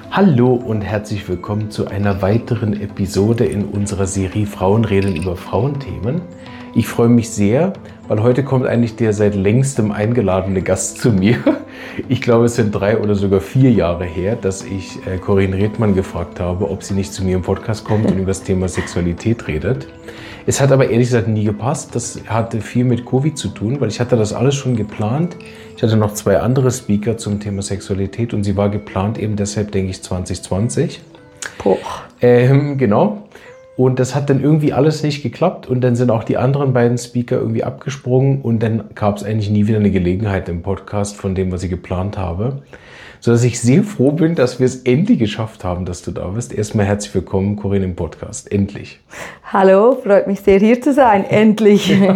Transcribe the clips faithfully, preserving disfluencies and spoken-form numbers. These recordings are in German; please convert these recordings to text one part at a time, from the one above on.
Hallo und herzlich willkommen zu einer weiteren Episode in unserer Serie Frauen reden über Frauenthemen. Ich freue mich sehr, weil heute kommt eigentlich der seit längstem eingeladene Gast zu mir. Ich glaube, es sind drei oder sogar vier Jahre her, dass ich äh, Corinne Redmann gefragt habe, ob sie nicht zu mir im Podcast kommt und über das Thema Sexualität redet. Es hat aber ehrlich gesagt nie gepasst. Das hatte viel mit Covid zu tun, weil ich hatte das alles schon geplant. Ich hatte noch zwei andere Speaker zum Thema Sexualität und sie war geplant eben deshalb, denke ich, zwanzig zwanzig. Boah. Ähm, genau. Und das hat dann irgendwie alles nicht geklappt und dann sind auch die anderen beiden Speaker irgendwie abgesprungen und dann gab es eigentlich nie wieder eine Gelegenheit im Podcast von dem, was ich geplant habe. Sodass ich sehr froh bin, dass wir es endlich geschafft haben, dass du da bist. Erstmal herzlich willkommen, Corinne, im Podcast. Endlich. Hallo, freut mich sehr, hier zu sein. Endlich. Ja.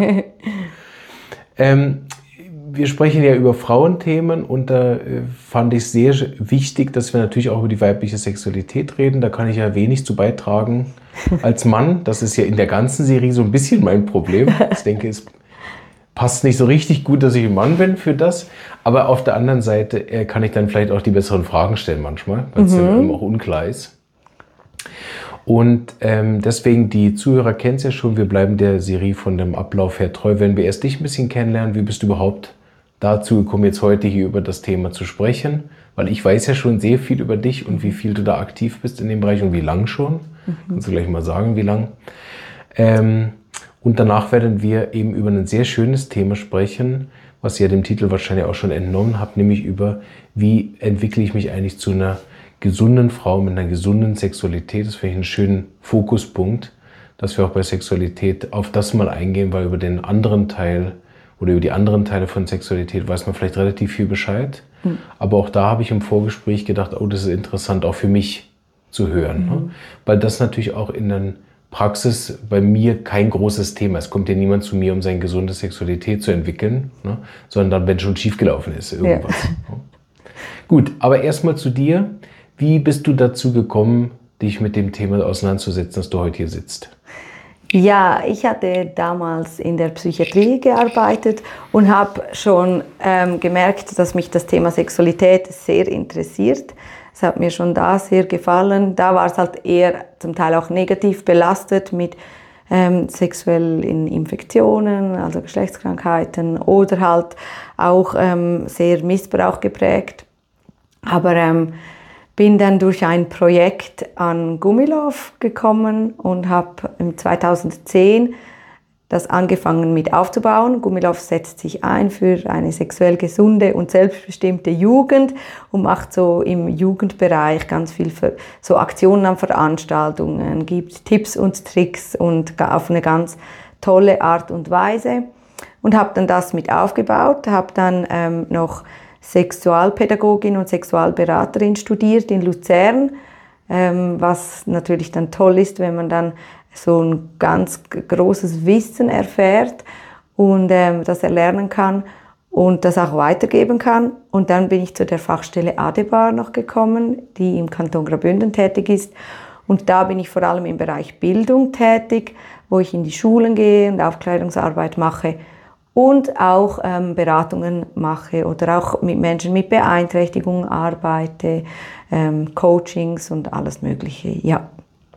ähm, wir sprechen ja über Frauenthemen und da äh, fand ich sehr wichtig, dass wir natürlich auch über die weibliche Sexualität reden. Da kann ich ja wenig zu beitragen als Mann. Das ist ja in der ganzen Serie so ein bisschen mein Problem. Ich denke, es passt nicht so richtig gut, dass ich ein Mann bin für das. Aber auf der anderen Seite äh, kann ich dann vielleicht auch die besseren Fragen stellen manchmal, weil es mhm. dann auch unklar ist. Und ähm, deswegen, die Zuhörer kennen es ja schon, wir bleiben der Serie von dem Ablauf her treu. Wenn wir erst dich ein bisschen kennenlernen, wie bist du überhaupt dazu gekommen, jetzt heute hier über das Thema zu sprechen? Weil ich weiß ja schon sehr viel über dich und wie viel du da aktiv bist in dem Bereich und wie lang schon. Mhm. Kannst du gleich mal sagen, wie lang. Ähm, und danach werden wir eben über ein sehr schönes Thema sprechen, was ihr dem Titel wahrscheinlich auch schon entnommen habt, nämlich über, wie entwickle ich mich eigentlich zu einer gesunden Frau mit einer gesunden Sexualität. Das finde ich einen schönen Fokuspunkt, dass wir auch bei Sexualität auf das mal eingehen, weil über den anderen Teil oder über die anderen Teile von Sexualität weiß man vielleicht relativ viel Bescheid. Mhm. Aber auch da habe ich im Vorgespräch gedacht, oh, das ist interessant auch für mich zu hören. Mhm. Ne? Weil das natürlich auch in der Praxis bei mir kein großes Thema ist. Es kommt ja niemand zu mir, um seine gesunde Sexualität zu entwickeln, ne? Sondern wenn schon schiefgelaufen ist, irgendwas. Ja. Ne? Gut, aber erstmal zu dir. Wie bist du dazu gekommen, dich mit dem Thema auseinanderzusetzen, dass du heute hier sitzt? Ja, ich hatte damals in der Psychiatrie gearbeitet und habe schon ähm, gemerkt, dass mich das Thema Sexualität sehr interessiert. Es hat mir schon da sehr gefallen. Da war es halt eher zum Teil auch negativ belastet mit ähm, sexuellen Infektionen, also Geschlechtskrankheiten oder halt auch ähm, sehr Missbrauch geprägt. Aber ähm, bin dann durch ein Projekt an Gummilove gekommen und habe im zweitausendzehn das angefangen mit aufzubauen. Gummilove setzt sich ein für eine sexuell gesunde und selbstbestimmte Jugend und macht so im Jugendbereich ganz viel für so Aktionen an Veranstaltungen, gibt Tipps und Tricks und auf eine ganz tolle Art und Weise. Und habe dann das mit aufgebaut, habe dann ähm, noch Sexualpädagogin und Sexualberaterin studiert in Luzern, ähm, was natürlich dann toll ist, wenn man dann so ein ganz großes Wissen erfährt und ähm, das erlernen kann und das auch weitergeben kann. Und dann bin ich zu der Fachstelle Adebar noch gekommen, die im Kanton Graubünden tätig ist. Und da bin ich vor allem im Bereich Bildung tätig, wo ich in die Schulen gehe und Aufklärungsarbeit mache. Und auch ähm, Beratungen mache oder auch mit Menschen mit Beeinträchtigungen arbeite, ähm, Coachings und alles Mögliche. Ja,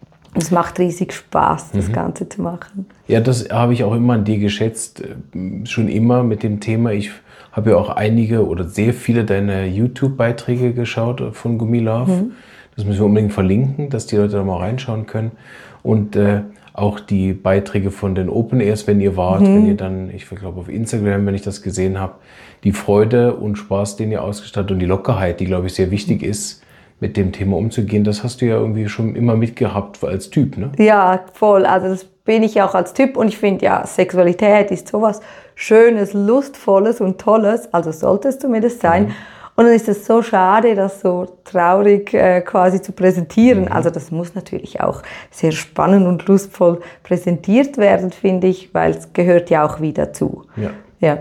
es macht riesig Spaß, das mhm. Ganze zu machen. Ja, das habe ich auch immer an dir geschätzt, schon immer mit dem Thema. Ich habe ja auch einige oder sehr viele deiner YouTube-Beiträge geschaut von Gummilove. Mhm. Das müssen wir unbedingt verlinken, dass die Leute da mal reinschauen können. Und äh, auch die Beiträge von den Open Airs, wenn ihr wart, mhm. wenn ihr dann, ich glaube auf Instagram, wenn ich das gesehen habe, die Freude und Spaß, den ihr ausgestattet und die Lockerheit, die, glaube ich, sehr wichtig ist, mit dem Thema umzugehen, das hast du ja irgendwie schon immer mitgehabt als Typ, ne? Ja, voll. Also das bin ich auch als Typ und ich finde ja, Sexualität ist sowas Schönes, Lustvolles und Tolles, also sollte es zumindest sein. Mhm. Und dann ist es so schade, das so traurig äh, quasi zu präsentieren. Mhm. Also das muss natürlich auch sehr spannend und lustvoll präsentiert werden, finde ich, weil es gehört ja auch wieder dazu. Ja. Ja.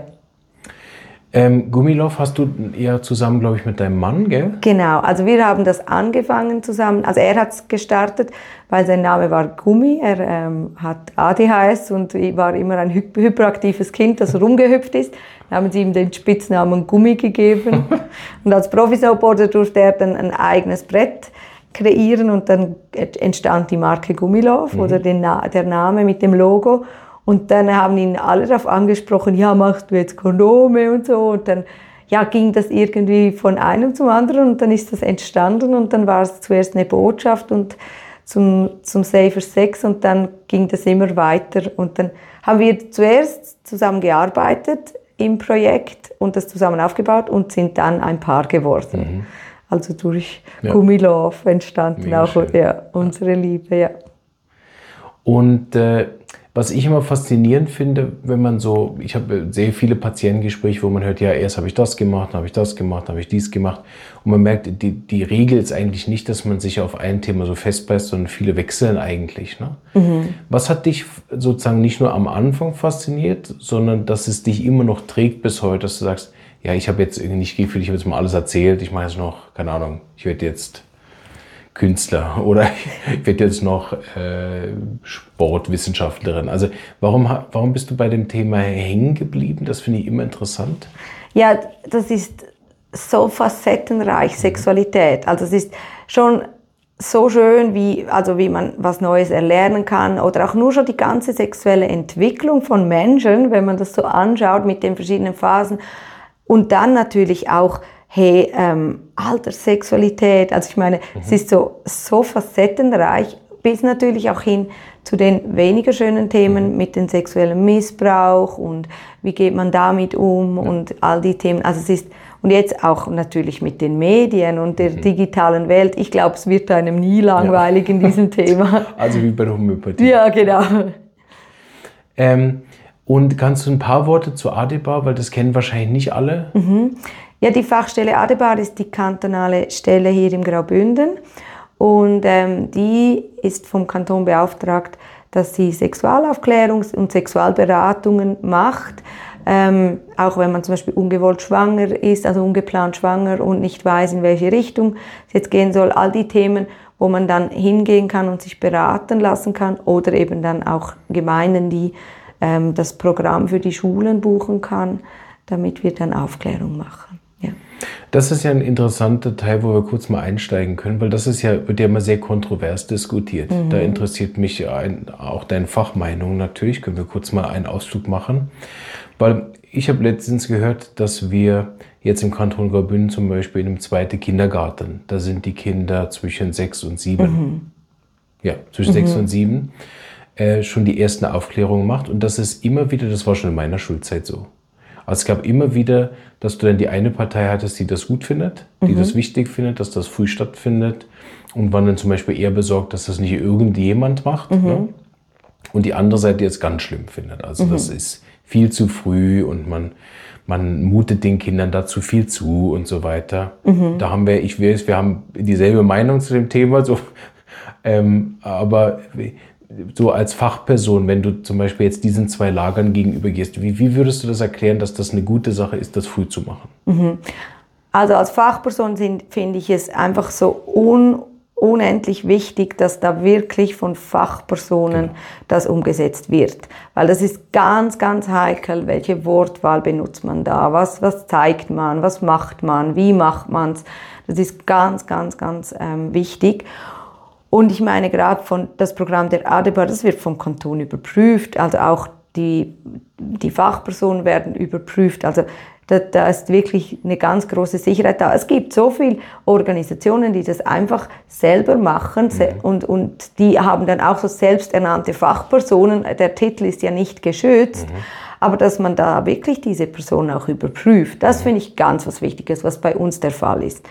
Ähm, Gummilove hast du eher zusammen, glaube ich, mit deinem Mann, gell? Genau, also wir haben das angefangen zusammen. Also er hat es gestartet, weil sein Name war Gummi. Er ähm, hat A D H S und war immer ein hy- hyperaktives Kind, das rumgehüpft ist. Dann haben sie ihm den Spitznamen Gummi gegeben. Und als Profi-Snowboarder durfte er dann ein eigenes Brett kreieren und dann entstand die Marke Gummilove mhm. oder den Na- der Name mit dem Logo. Und dann haben ihn alle darauf angesprochen, ja, machst du jetzt Kondome und so. Und dann ja, ging das irgendwie von einem zum anderen und dann ist das entstanden und dann war es zuerst eine Botschaft und zum, zum Safer Sex und dann ging das immer weiter. Und dann haben wir zuerst zusammen gearbeitet im Projekt und das zusammen aufgebaut und sind dann ein Paar geworden. Mhm. Also durch ja. Gummilove entstand dann auch ja, unsere ja. Liebe. Ja. Und äh, was ich immer faszinierend finde, wenn man so, ich habe sehr viele Patientengespräche, wo man hört, ja, erst habe ich das gemacht, dann habe ich das gemacht, dann habe ich dies gemacht. Und man merkt, die, die Regel ist eigentlich nicht, dass man sich auf ein Thema so festbeißt, sondern viele wechseln eigentlich. Ne? Mhm. Was hat dich sozusagen nicht nur am Anfang fasziniert, sondern dass es dich immer noch trägt bis heute, dass du sagst, ja, ich habe jetzt irgendwie nicht gefühlt, ich habe jetzt mal alles erzählt, ich mache jetzt noch, keine Ahnung, ich werde jetzt Künstler oder ich werde jetzt noch äh, Sportwissenschaftlerin. Also warum, warum bist du bei dem Thema hängen geblieben? Das finde ich immer interessant. Ja, das ist so facettenreich, mhm. Sexualität. Also es ist schon so schön, wie, also wie man was Neues erlernen kann oder auch nur schon die ganze sexuelle Entwicklung von Menschen, wenn man das so anschaut mit den verschiedenen Phasen. Und dann natürlich auch hey, ähm, Alterssexualität, also ich meine, mhm. es ist so, so facettenreich, bis natürlich auch hin zu den weniger schönen Themen mhm. mit dem sexuellen Missbrauch und wie geht man damit um ja. und all die Themen. Also es ist, und jetzt auch natürlich mit den Medien und der mhm. digitalen Welt. Ich glaube, es wird einem nie langweilig ja. in diesem Thema. Also wie bei der Homöopathie. Ja, genau. Ähm, und kannst du ein paar Worte zu Adebar, weil das kennen wahrscheinlich nicht alle? Mhm. Ja, die Fachstelle Adebar ist die kantonale Stelle hier im Graubünden und ähm, die ist vom Kanton beauftragt, dass sie Sexualaufklärungs- und Sexualberatungen macht, ähm, auch wenn man zum Beispiel ungewollt schwanger ist, also ungeplant schwanger und nicht weiß, in welche Richtung es jetzt gehen soll, all die Themen, wo man dann hingehen kann und sich beraten lassen kann oder eben dann auch Gemeinden, die ähm, das Programm für die Schulen buchen kann, damit wir dann Aufklärung machen. Ja. Das ist ja ein interessanter Teil, wo wir kurz mal einsteigen können, weil das ist ja, wird ja immer sehr kontrovers diskutiert. Mhm. Da interessiert mich ein, auch deine Fachmeinung natürlich, können wir kurz mal einen Ausflug machen. Weil ich habe letztens gehört, dass wir jetzt im Kanton Graubünden zum Beispiel in einem zweiten Kindergarten, da sind die Kinder zwischen sechs und sieben, mhm. ja, zwischen mhm. sechs und sieben, äh, schon die ersten Aufklärungen macht. Und das ist immer wieder, das war schon in meiner Schulzeit so. Also es gab immer wieder, dass du dann die eine Partei hattest, die das gut findet, die mhm. das wichtig findet, dass das früh stattfindet und waren dann zum Beispiel eher besorgt, dass das nicht irgendjemand macht. Mhm. Ne? Und die andere Seite jetzt ganz schlimm findet. Also mhm. das ist viel zu früh und man, man mutet den Kindern dazu viel zu und so weiter. Mhm. Da haben wir, ich weiß, wir haben dieselbe Meinung zu dem Thema, so, ähm, aber so als Fachperson, wenn du zum Beispiel jetzt diesen zwei Lagern gegenüber gehst, wie, wie würdest du das erklären, dass das eine gute Sache ist, das früh zu machen? Mhm. Also als Fachperson finde ich es einfach so un, unendlich wichtig, dass da wirklich von Fachpersonen genau. das umgesetzt wird. Weil das ist ganz, ganz heikel, welche Wortwahl benutzt man da, was, was zeigt man, was macht man, wie macht man es. Das ist ganz, ganz, ganz ähm, wichtig. Und ich meine, gerade von das Programm der Adebar, das wird vom Kanton überprüft, also auch die, die Fachpersonen werden überprüft. Also da, da ist wirklich eine ganz große Sicherheit da. Es gibt so viele Organisationen, die das einfach selber machen mhm. und, und die haben dann auch so selbsternannte Fachpersonen. Der Titel ist ja nicht geschützt, mhm. aber dass man da wirklich diese Personen auch überprüft, das mhm. finde ich ganz was Wichtiges, was bei uns der Fall ist.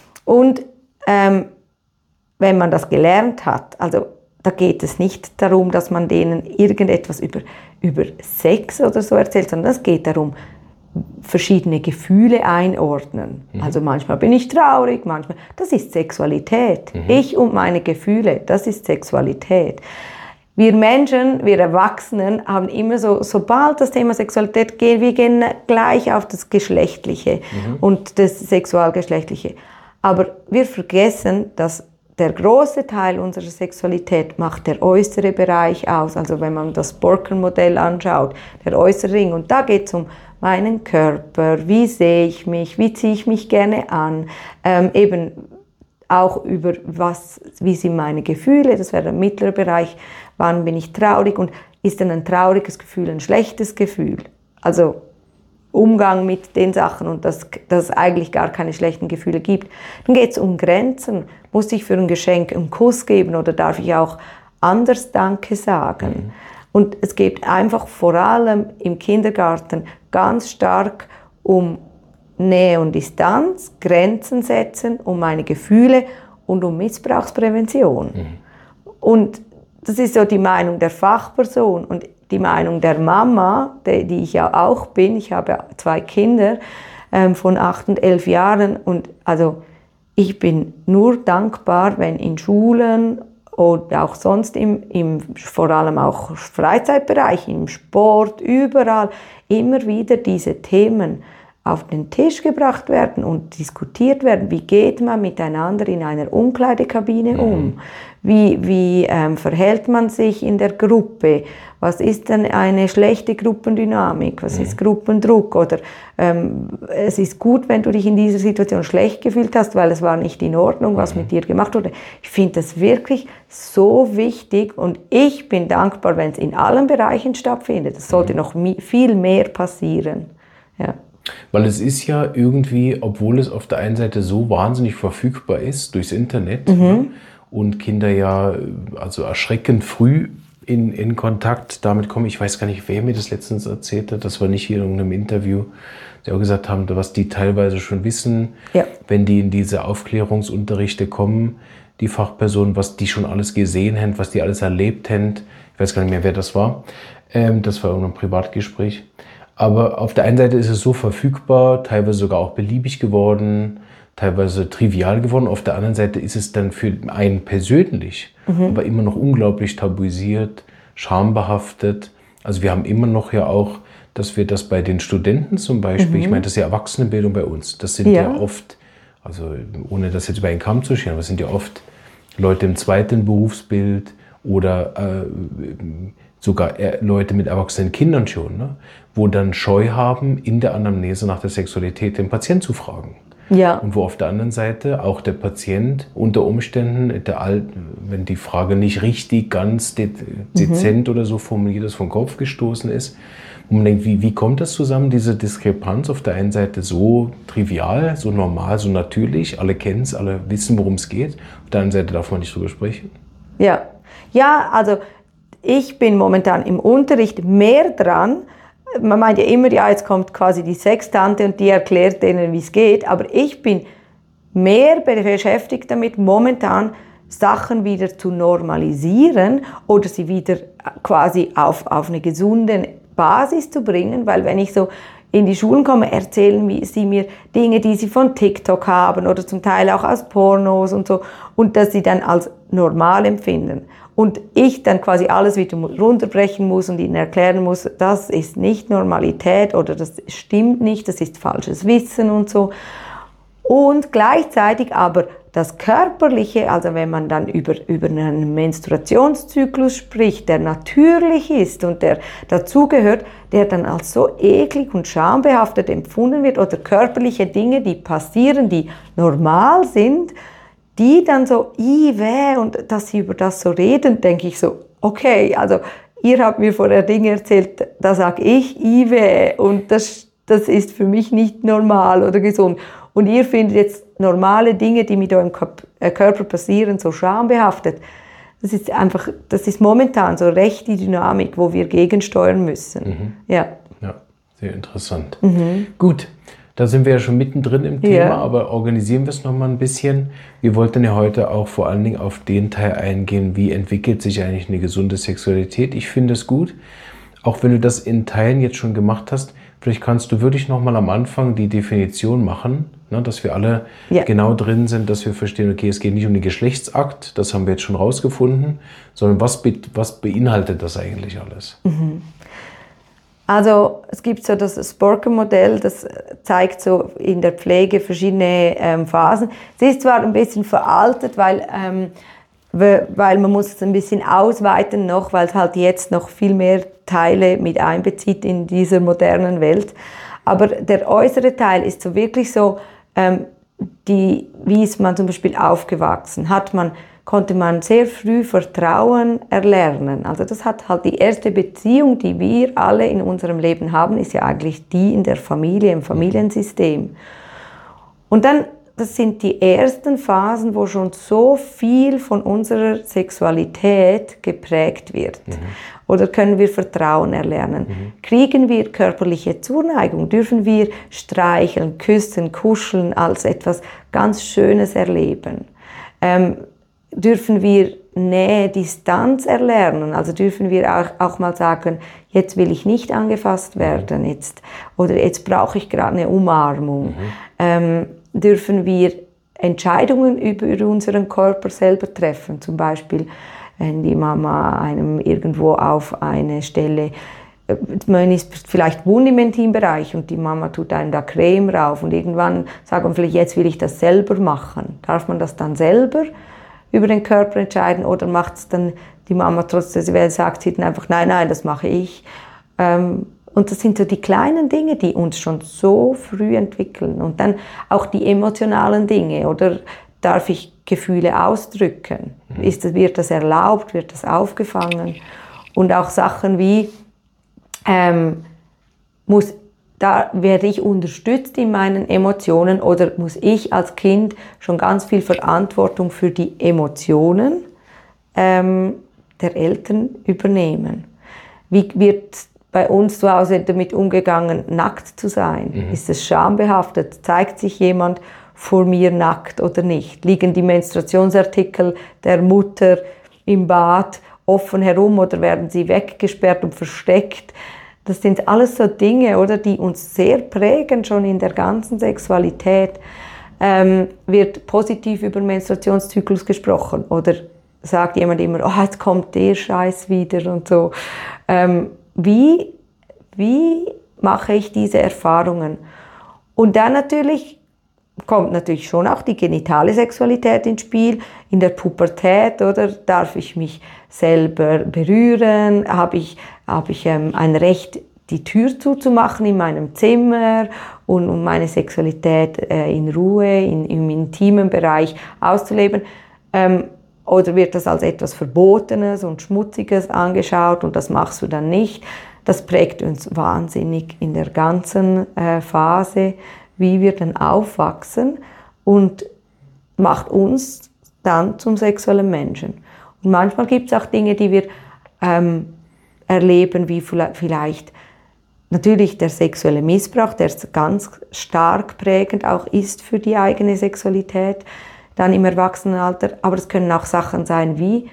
Und ähm, wenn man das gelernt hat, also da geht es nicht darum, dass man denen irgendetwas über, über Sex oder so erzählt, sondern es geht darum, verschiedene Gefühle einordnen. Mhm. Also manchmal bin ich traurig, manchmal, das ist Sexualität. Mhm. Ich und meine Gefühle, das ist Sexualität. Wir Menschen, wir Erwachsenen haben immer so, sobald das Thema Sexualität geht, wir gehen gleich auf das Geschlechtliche mhm. und das Sexualgeschlechtliche. Aber wir vergessen, dass der große Teil unserer Sexualität macht der äußere Bereich aus. Also wenn man das Borken-Modell anschaut, der äußere Ring. Und da geht es um meinen Körper, wie sehe ich mich, wie ziehe ich mich gerne an, ähm, eben auch über was, wie sind meine Gefühle, das wäre der mittlere Bereich, wann bin ich traurig und ist denn ein trauriges Gefühl ein schlechtes Gefühl? Also Umgang mit den Sachen und dass, dass es eigentlich gar keine schlechten Gefühle gibt. Dann geht es um Grenzen. Muss ich für ein Geschenk einen Kuss geben oder darf ich auch anders Danke sagen? Mhm. Und es geht einfach vor allem im Kindergarten ganz stark um Nähe und Distanz, Grenzen setzen, um meine Gefühle und um Missbrauchsprävention. Mhm. Und das ist so die Meinung der Fachperson und die Meinung der Mama, die, die ich ja auch bin. Ich habe zwei Kinder ähm, von acht und elf Jahren und also ich bin nur dankbar, wenn in Schulen oder auch sonst im, im vor allem auch Freizeitbereich, im Sport, überall immer wieder diese Themen auf den Tisch gebracht werden und diskutiert werden. Wie geht man miteinander in einer Umkleidekabine um? Wie, wie ähm, verhält man sich in der Gruppe? Was ist denn eine schlechte Gruppendynamik? Was ist Gruppendruck? Oder ähm, es ist gut, wenn du dich in dieser Situation schlecht gefühlt hast, weil es war nicht in Ordnung, was mit dir gemacht wurde. Ich finde das wirklich so wichtig und ich bin dankbar, wenn es in allen Bereichen stattfindet. Es sollte noch viel mehr passieren. Ja. Weil es ist ja irgendwie, obwohl es auf der einen Seite so wahnsinnig verfügbar ist durchs Internet, mhm. ne, und Kinder ja also erschreckend früh in, in Kontakt damit kommen. Ich weiß gar nicht, wer mir das letztens erzählt hat, das war nicht hier in irgendeinem Interview, die auch gesagt haben, was die teilweise schon wissen, ja. wenn die in diese Aufklärungsunterrichte kommen, die Fachpersonen, was die schon alles gesehen haben, was die alles erlebt haben. Ich weiß gar nicht mehr, wer das war. Ähm, das war irgendein Privatgespräch. Aber auf der einen Seite ist es so verfügbar, teilweise sogar auch beliebig geworden, teilweise trivial geworden. Auf der anderen Seite ist es dann für einen persönlich, mhm. aber immer noch unglaublich tabuisiert, schambehaftet. Also wir haben immer noch ja auch, dass wir das bei den Studenten zum Beispiel, mhm. ich meine, das ist ja Erwachsenenbildung bei uns, das sind ja, ja oft, also ohne das jetzt über einen Kamm zu scheren, aber es sind ja oft Leute im zweiten Berufsbild oder äh, sogar Leute mit erwachsenen Kindern schon, ne? Wo dann Scheu haben, in der Anamnese nach der Sexualität den Patienten zu fragen. Ja. Und wo auf der anderen Seite auch der Patient unter Umständen, der Alt, wenn die Frage nicht richtig, ganz de- dezent mhm. oder so formuliert ist, vom Kopf gestoßen ist, wo man denkt, wie, wie kommt das zusammen, diese Diskrepanz? Auf der einen Seite so trivial, so normal, so natürlich, alle kennen es, alle wissen, worum es geht. Auf der anderen Seite darf man nicht drüber sprechen. Ja, ja, also ich bin momentan im Unterricht mehr dran. Man meint ja immer, ja, jetzt kommt quasi die Sextante und die erklärt denen, wie es geht. Aber ich bin mehr beschäftigt damit, momentan Sachen wieder zu normalisieren oder sie wieder quasi auf, auf eine gesunde Basis zu bringen. Weil wenn ich so in die Schulen komme, erzählen sie mir Dinge, die sie von TikTok haben oder zum Teil auch aus Pornos und so. Und dass sie dann als normal empfinden. Und ich dann quasi alles wieder runterbrechen muss und ihnen erklären muss, das ist nicht Normalität oder das stimmt nicht, das ist falsches Wissen und so. Und gleichzeitig aber das Körperliche, also wenn man dann über, über einen Menstruationszyklus spricht, der natürlich ist und der dazugehört, der dann als so eklig und schambehaftet empfunden wird oder körperliche Dinge, die passieren, die normal sind, die dann so, i weh, und dass sie über das so reden, denke ich so, okay, also ihr habt mir vorher Dinge erzählt, da sage ich, i weh, und das, das ist für mich nicht normal oder gesund. Und ihr findet jetzt normale Dinge, die mit eurem Körper passieren, so schambehaftet. Das ist einfach, das ist momentan so recht die Dynamik, wo wir gegensteuern müssen. Mhm. Ja. Ja, sehr interessant. Mhm. Gut. Da sind wir ja schon mittendrin im Thema, ja. aber organisieren wir es noch mal ein bisschen. Wir wollten ja heute auch vor allen Dingen auf den Teil eingehen, wie entwickelt sich eigentlich eine gesunde Sexualität. Ich finde es gut, auch wenn du das in Teilen jetzt schon gemacht hast, vielleicht kannst du wirklich noch mal am Anfang die Definition machen, ne, dass wir alle ja. genau drin sind, dass wir verstehen, okay, es geht nicht um den Geschlechtsakt, das haben wir jetzt schon rausgefunden, sondern was, be- was beinhaltet das eigentlich alles? Mhm. Also es gibt so das Sporker-Modell, das zeigt so in der Pflege verschiedene ähm, Phasen. Es ist zwar ein bisschen veraltet, weil, ähm, weil man muss es ein bisschen ausweiten noch, weil es halt jetzt noch viel mehr Teile mit einbezieht in dieser modernen Welt. Aber der äußere Teil ist so wirklich so, ähm, die, wie ist man zum Beispiel aufgewachsen? Hat man, konnte man sehr früh Vertrauen erlernen? Also das hat halt die erste Beziehung, die wir alle in unserem Leben haben, ist ja eigentlich die in der Familie, im Familiensystem. Und dann, das sind die ersten Phasen, wo schon so viel von unserer Sexualität geprägt wird. Mhm. Oder können wir Vertrauen erlernen? Mhm. Kriegen wir körperliche Zuneigung? Dürfen wir streicheln, küssen, kuscheln als etwas ganz Schönes erleben? Ähm, dürfen wir Nähe, Distanz erlernen? Also dürfen wir auch, auch mal sagen, jetzt will ich nicht angefasst werden, jetzt, oder jetzt brauche ich gerade eine Umarmung. Mhm. Ähm, dürfen wir Entscheidungen über unseren Körper selber treffen, zum Beispiel wenn die Mama einem irgendwo auf eine Stelle, man ist vielleicht wund im Intimbereich und die Mama tut einem da Creme rauf und irgendwann sagt man vielleicht, jetzt will ich das selber machen. Darf man das dann selber über den Körper entscheiden oder macht es dann die Mama trotzdem, weil sagt sie dann einfach, nein, nein, das mache ich. Und das sind so die kleinen Dinge, die uns schon so früh entwickeln. Und dann auch die emotionalen Dinge, oder darf ich Gefühle ausdrücken? Mhm. Ist das, wird das erlaubt? Wird das aufgefangen? Und auch Sachen wie, ähm, muss, da werde ich unterstützt in meinen Emotionen oder muss ich als Kind schon ganz viel Verantwortung für die Emotionen ähm, der Eltern übernehmen? Wie wird bei uns zu Hause damit umgegangen, nackt zu sein? Mhm. Ist es schambehaftet? Zeigt sich jemand vor mir nackt oder nicht? Liegen die Menstruationsartikel der Mutter im Bad offen herum oder werden sie weggesperrt und versteckt? Das sind alles so Dinge, oder, die uns sehr prägen, schon in der ganzen Sexualität. Ähm, wird positiv über Menstruationszyklus gesprochen oder sagt jemand immer, oh, jetzt kommt der Scheiß wieder und so. Ähm, Wie, wie mache ich diese Erfahrungen? Und dann natürlich kommt natürlich schon auch die genitale Sexualität ins Spiel. In der Pubertät, oder, darf ich mich selber berühren? Habe ich, habe ich ähm, ein Recht, die Tür zuzumachen in meinem Zimmer und um meine Sexualität äh, in Ruhe, in, im intimen Bereich auszuleben? Ähm, Oder wird das als etwas Verbotenes und Schmutziges angeschaut und das machst du dann nicht? Das prägt uns wahnsinnig in der ganzen äh, Phase, wie wir dann aufwachsen und macht uns dann zum sexuellen Menschen. Und manchmal gibt es auch Dinge, die wir ähm, erleben, wie vielleicht natürlich der sexuelle Missbrauch, der ganz stark prägend auch ist für die eigene Sexualität, dann im Erwachsenenalter, aber es können auch Sachen sein wie,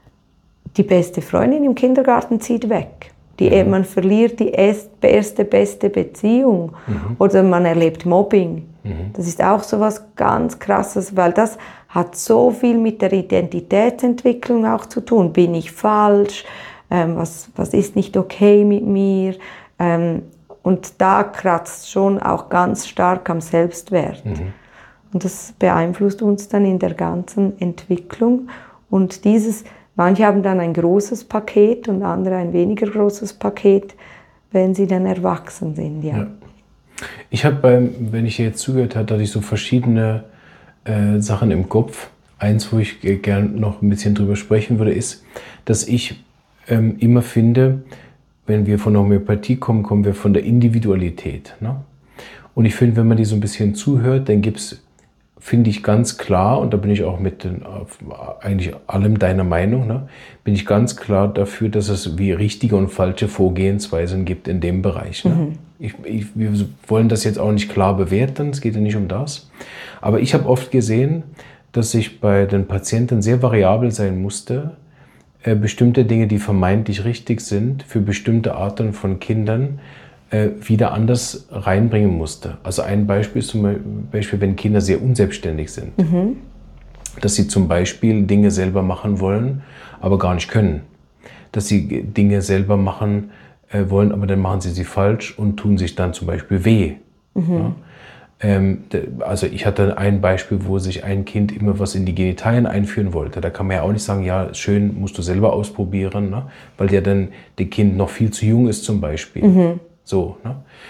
die beste Freundin im Kindergarten zieht weg. Die, mhm. Man verliert die erste, beste Beziehung, mhm. oder man erlebt Mobbing. Mhm. Das ist auch so was ganz Krasses, weil das hat so viel mit der Identitätsentwicklung auch zu tun. Bin ich falsch? Ähm, was, was ist nicht okay mit mir? Ähm, und da kratzt schon auch ganz stark am Selbstwert. Mhm. Und das beeinflusst uns dann in der ganzen Entwicklung. Und dieses, manche haben dann ein großes Paket und andere ein weniger großes Paket, wenn sie dann erwachsen sind. Ja. Ja. Ich habe beim, wenn ich jetzt zugehört habe, hatte ich so verschiedene äh, Sachen im Kopf. Eins, wo ich äh, gerne noch ein bisschen drüber sprechen würde, ist, dass ich ähm, immer finde, wenn wir von der Homöopathie kommen, kommen wir von der Individualität. Ne? Und ich finde, wenn man die so ein bisschen zuhört, dann gibt es, finde ich ganz klar, und da bin ich auch mit den, eigentlich allem deiner Meinung, ne, bin ich ganz klar dafür, dass es wie richtige und falsche Vorgehensweisen gibt in dem Bereich. Ne? Mhm. Ich, ich, wir wollen das jetzt auch nicht klar bewerten, es geht ja nicht um das. Aber ich habe oft gesehen, dass ich bei den Patienten sehr variabel sein musste, äh, bestimmte Dinge, die vermeintlich richtig sind, für bestimmte Arten von Kindern wieder anders reinbringen musste. Also ein Beispiel ist zum Beispiel, wenn Kinder sehr unselbstständig sind. Mhm. Dass sie zum Beispiel Dinge selber machen wollen, aber gar nicht können. Dass sie Dinge selber machen äh, wollen, aber dann machen sie sie falsch und tun sich dann zum Beispiel weh. Mhm. Ja? Ähm, also ich hatte ein Beispiel, wo sich ein Kind immer was in die Genitalien einführen wollte. Da kann man ja auch nicht sagen, ja, schön, musst du selber ausprobieren, ne? Weil ja dann das Kind noch viel zu jung ist zum Beispiel. Mhm. So, ne?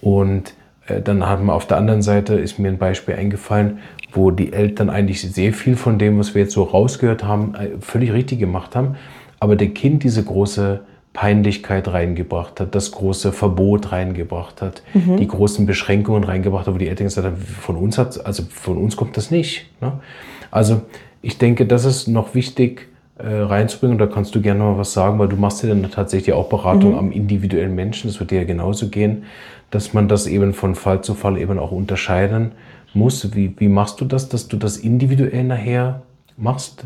Und äh, dann haben wir auf der anderen Seite, ist mir ein Beispiel eingefallen, wo die Eltern eigentlich sehr viel von dem, was wir jetzt so rausgehört haben, völlig richtig gemacht haben, aber der Kind diese große Peinlichkeit reingebracht hat, das große Verbot reingebracht hat, mhm. die großen Beschränkungen reingebracht hat, wo die Eltern gesagt haben, von uns hat, also von uns kommt das nicht. Ne? Also ich denke, das ist noch wichtig äh, reinzubringen, und da kannst du gerne noch mal was sagen, weil du machst ja dann tatsächlich auch Beratung mhm. am individuellen Menschen, das wird dir ja genauso gehen, dass man das eben von Fall zu Fall eben auch unterscheiden muss. Wie, wie machst du das, dass du das individuell nachher machst?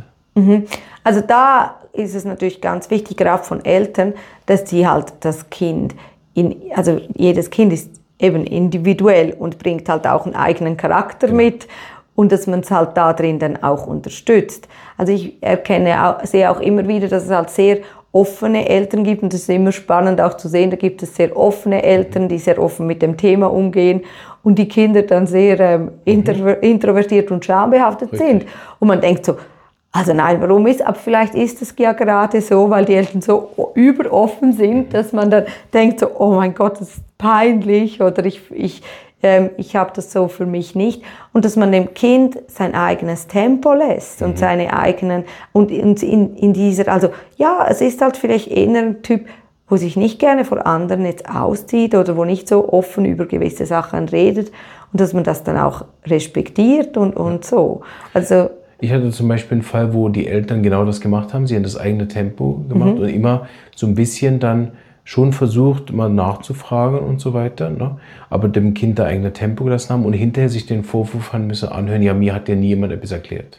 Also da ist es natürlich ganz wichtig, gerade von Eltern, dass sie halt das Kind, in, also jedes Kind ist eben individuell und bringt halt auch einen eigenen Charakter genau. mit, und dass man es halt da drin dann auch unterstützt. Also ich erkenne, auch, sehe auch immer wieder, dass es halt sehr offene Eltern gibt, und das ist immer spannend auch zu sehen, da gibt es sehr offene Eltern, die sehr offen mit dem Thema umgehen, und die Kinder dann sehr ähm, intro- introvertiert und schambehaftet Richtig. sind. Und man denkt so, also nein, warum ist, aber vielleicht ist es ja gerade so, weil die Eltern so überoffen sind, dass man dann denkt so, oh mein Gott, das ist peinlich, oder ich, ich, ähm, ich habe das so für mich nicht. Und dass man dem Kind sein eigenes Tempo lässt und mhm. seine eigenen, und in, in, in dieser, also ja, es ist halt vielleicht eher ein Typ, wo sich nicht gerne vor anderen jetzt auszieht oder wo nicht so offen über gewisse Sachen redet, und dass man das dann auch respektiert und, und so. Also ich hatte zum Beispiel einen Fall, wo die Eltern genau das gemacht haben. Sie haben das eigene Tempo gemacht mhm. und immer so ein bisschen dann schon versucht, mal nachzufragen und so weiter, ne? Aber dem Kind das eigene Tempo gelassen haben und hinterher sich den Vorwurf haben müssen anhören, ja, mir hat ja nie jemand etwas erklärt.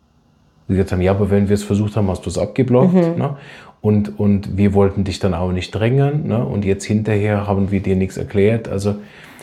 Sie gesagt haben, ja, aber wenn wir es versucht haben, hast du es abgeblockt. Mhm. Ne? Und, und wir wollten dich dann auch nicht drängen. Ne? Und jetzt hinterher haben wir dir nichts erklärt. Also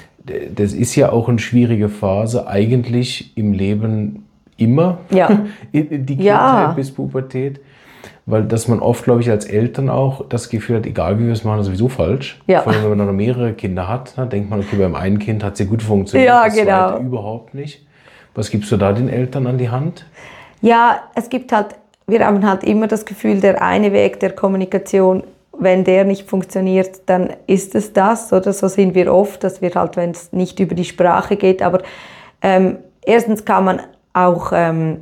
das ist ja auch eine schwierige Phase, eigentlich im Leben immer, ja. die Kindheit ja. bis Pubertät. Weil dass man oft, glaube ich, als Eltern auch das Gefühl hat, egal wie wir es machen, ist sowieso falsch. Ja. Vor allem, wenn man dann noch mehrere Kinder hat, dann denkt man, okay, beim einen Kind hat es ja gut funktioniert, ja, das genau. zweite überhaupt nicht. Was gibst du da den Eltern an die Hand? Ja, es gibt halt, wir haben halt immer das Gefühl, der eine Weg der Kommunikation, wenn der nicht funktioniert, dann ist es das. Oder so sind wir oft, dass wir halt, wenn es nicht über die Sprache geht. Aber ähm, erstens kann man auch ähm,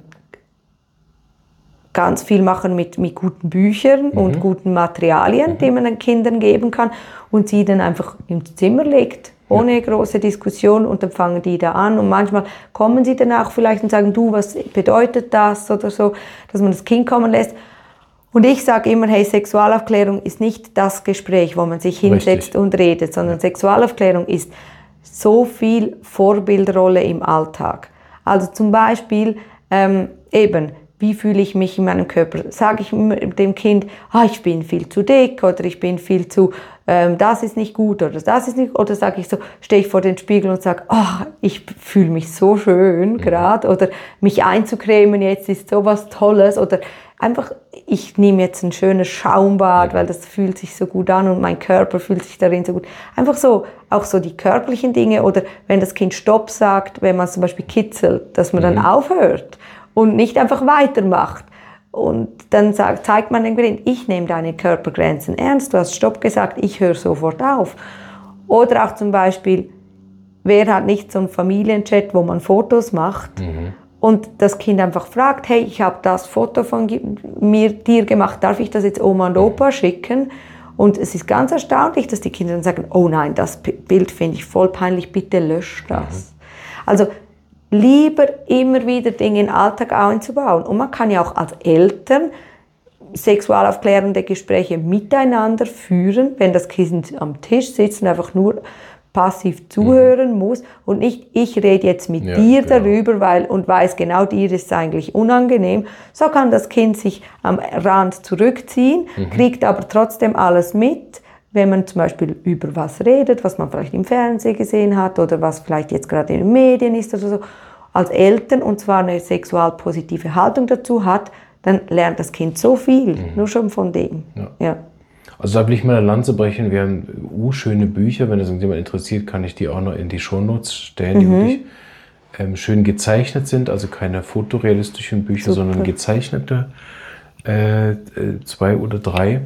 ganz viel machen mit, mit guten Büchern mhm. und guten Materialien, mhm. die man den Kindern geben kann, und sie dann einfach ins Zimmer legt, ohne ja. große Diskussion, und dann fangen die da an, und manchmal kommen sie dann auch vielleicht und sagen, du, was bedeutet das oder so, dass man das Kind kommen lässt. Und ich sage immer, hey, Sexualaufklärung ist nicht das Gespräch, wo man sich hinsetzt Richtig. und redet, sondern ja. Sexualaufklärung ist so viel Vorbildrolle im Alltag. Also zum Beispiel ähm, eben, wie fühle ich mich in meinem Körper? Sage ich dem Kind, ah, ich bin viel zu dick, oder ich bin viel zu, ähm, das ist nicht gut, oder das ist nicht, oder sage ich so, stehe ich vor den Spiegel und sage, ah, ich fühle mich so schön mhm. gerade, oder mich einzucremen jetzt ist sowas Tolles, oder einfach, ich nehme jetzt ein schönes Schaumbad, weil das fühlt sich so gut an und mein Körper fühlt sich darin so gut. Einfach so, auch so die körperlichen Dinge, oder wenn das Kind Stopp sagt, wenn man es zum Beispiel kitzelt, dass man mhm. dann aufhört und nicht einfach weitermacht. Und dann sagt, zeigt man dem Kind, ich nehme deine Körpergrenzen ernst, du hast Stopp gesagt, ich höre sofort auf. Oder auch zum Beispiel, wer hat nicht so einen Familienchat, wo man Fotos macht mhm. und das Kind einfach fragt, hey, ich habe das Foto von mir, dir gemacht, darf ich das jetzt Oma und Opa schicken? Und es ist ganz erstaunlich, dass die Kinder dann sagen, oh nein, das Bild finde ich voll peinlich, bitte lösch das. Mhm. Also lieber immer wieder Dinge in den Alltag einzubauen. Und man kann ja auch als Eltern sexualaufklärende Gespräche miteinander führen, wenn das Kind am Tisch sitzt und einfach nur passiv zuhören mhm. muss und nicht, ich rede jetzt mit ja, dir genau. darüber, weil, und weiß genau, dir ist es eigentlich unangenehm. So kann das Kind sich am Rand zurückziehen, mhm. kriegt aber trotzdem alles mit, wenn man zum Beispiel über was redet, was man vielleicht im Fernsehen gesehen hat oder was vielleicht jetzt gerade in den Medien ist oder so, als Eltern, und zwar eine sexualpositive Haltung dazu hat, dann lernt das Kind so viel, mhm. nur schon von dem. Ja. Ja. Also da will ich mal eine Lanze brechen, wir haben uh, schöne Bücher, wenn das jemand interessiert, kann ich die auch noch in die Shownotes stellen, die mhm. wirklich ähm, schön gezeichnet sind, also keine fotorealistischen Bücher, Super. sondern gezeichnete, äh, zwei oder drei,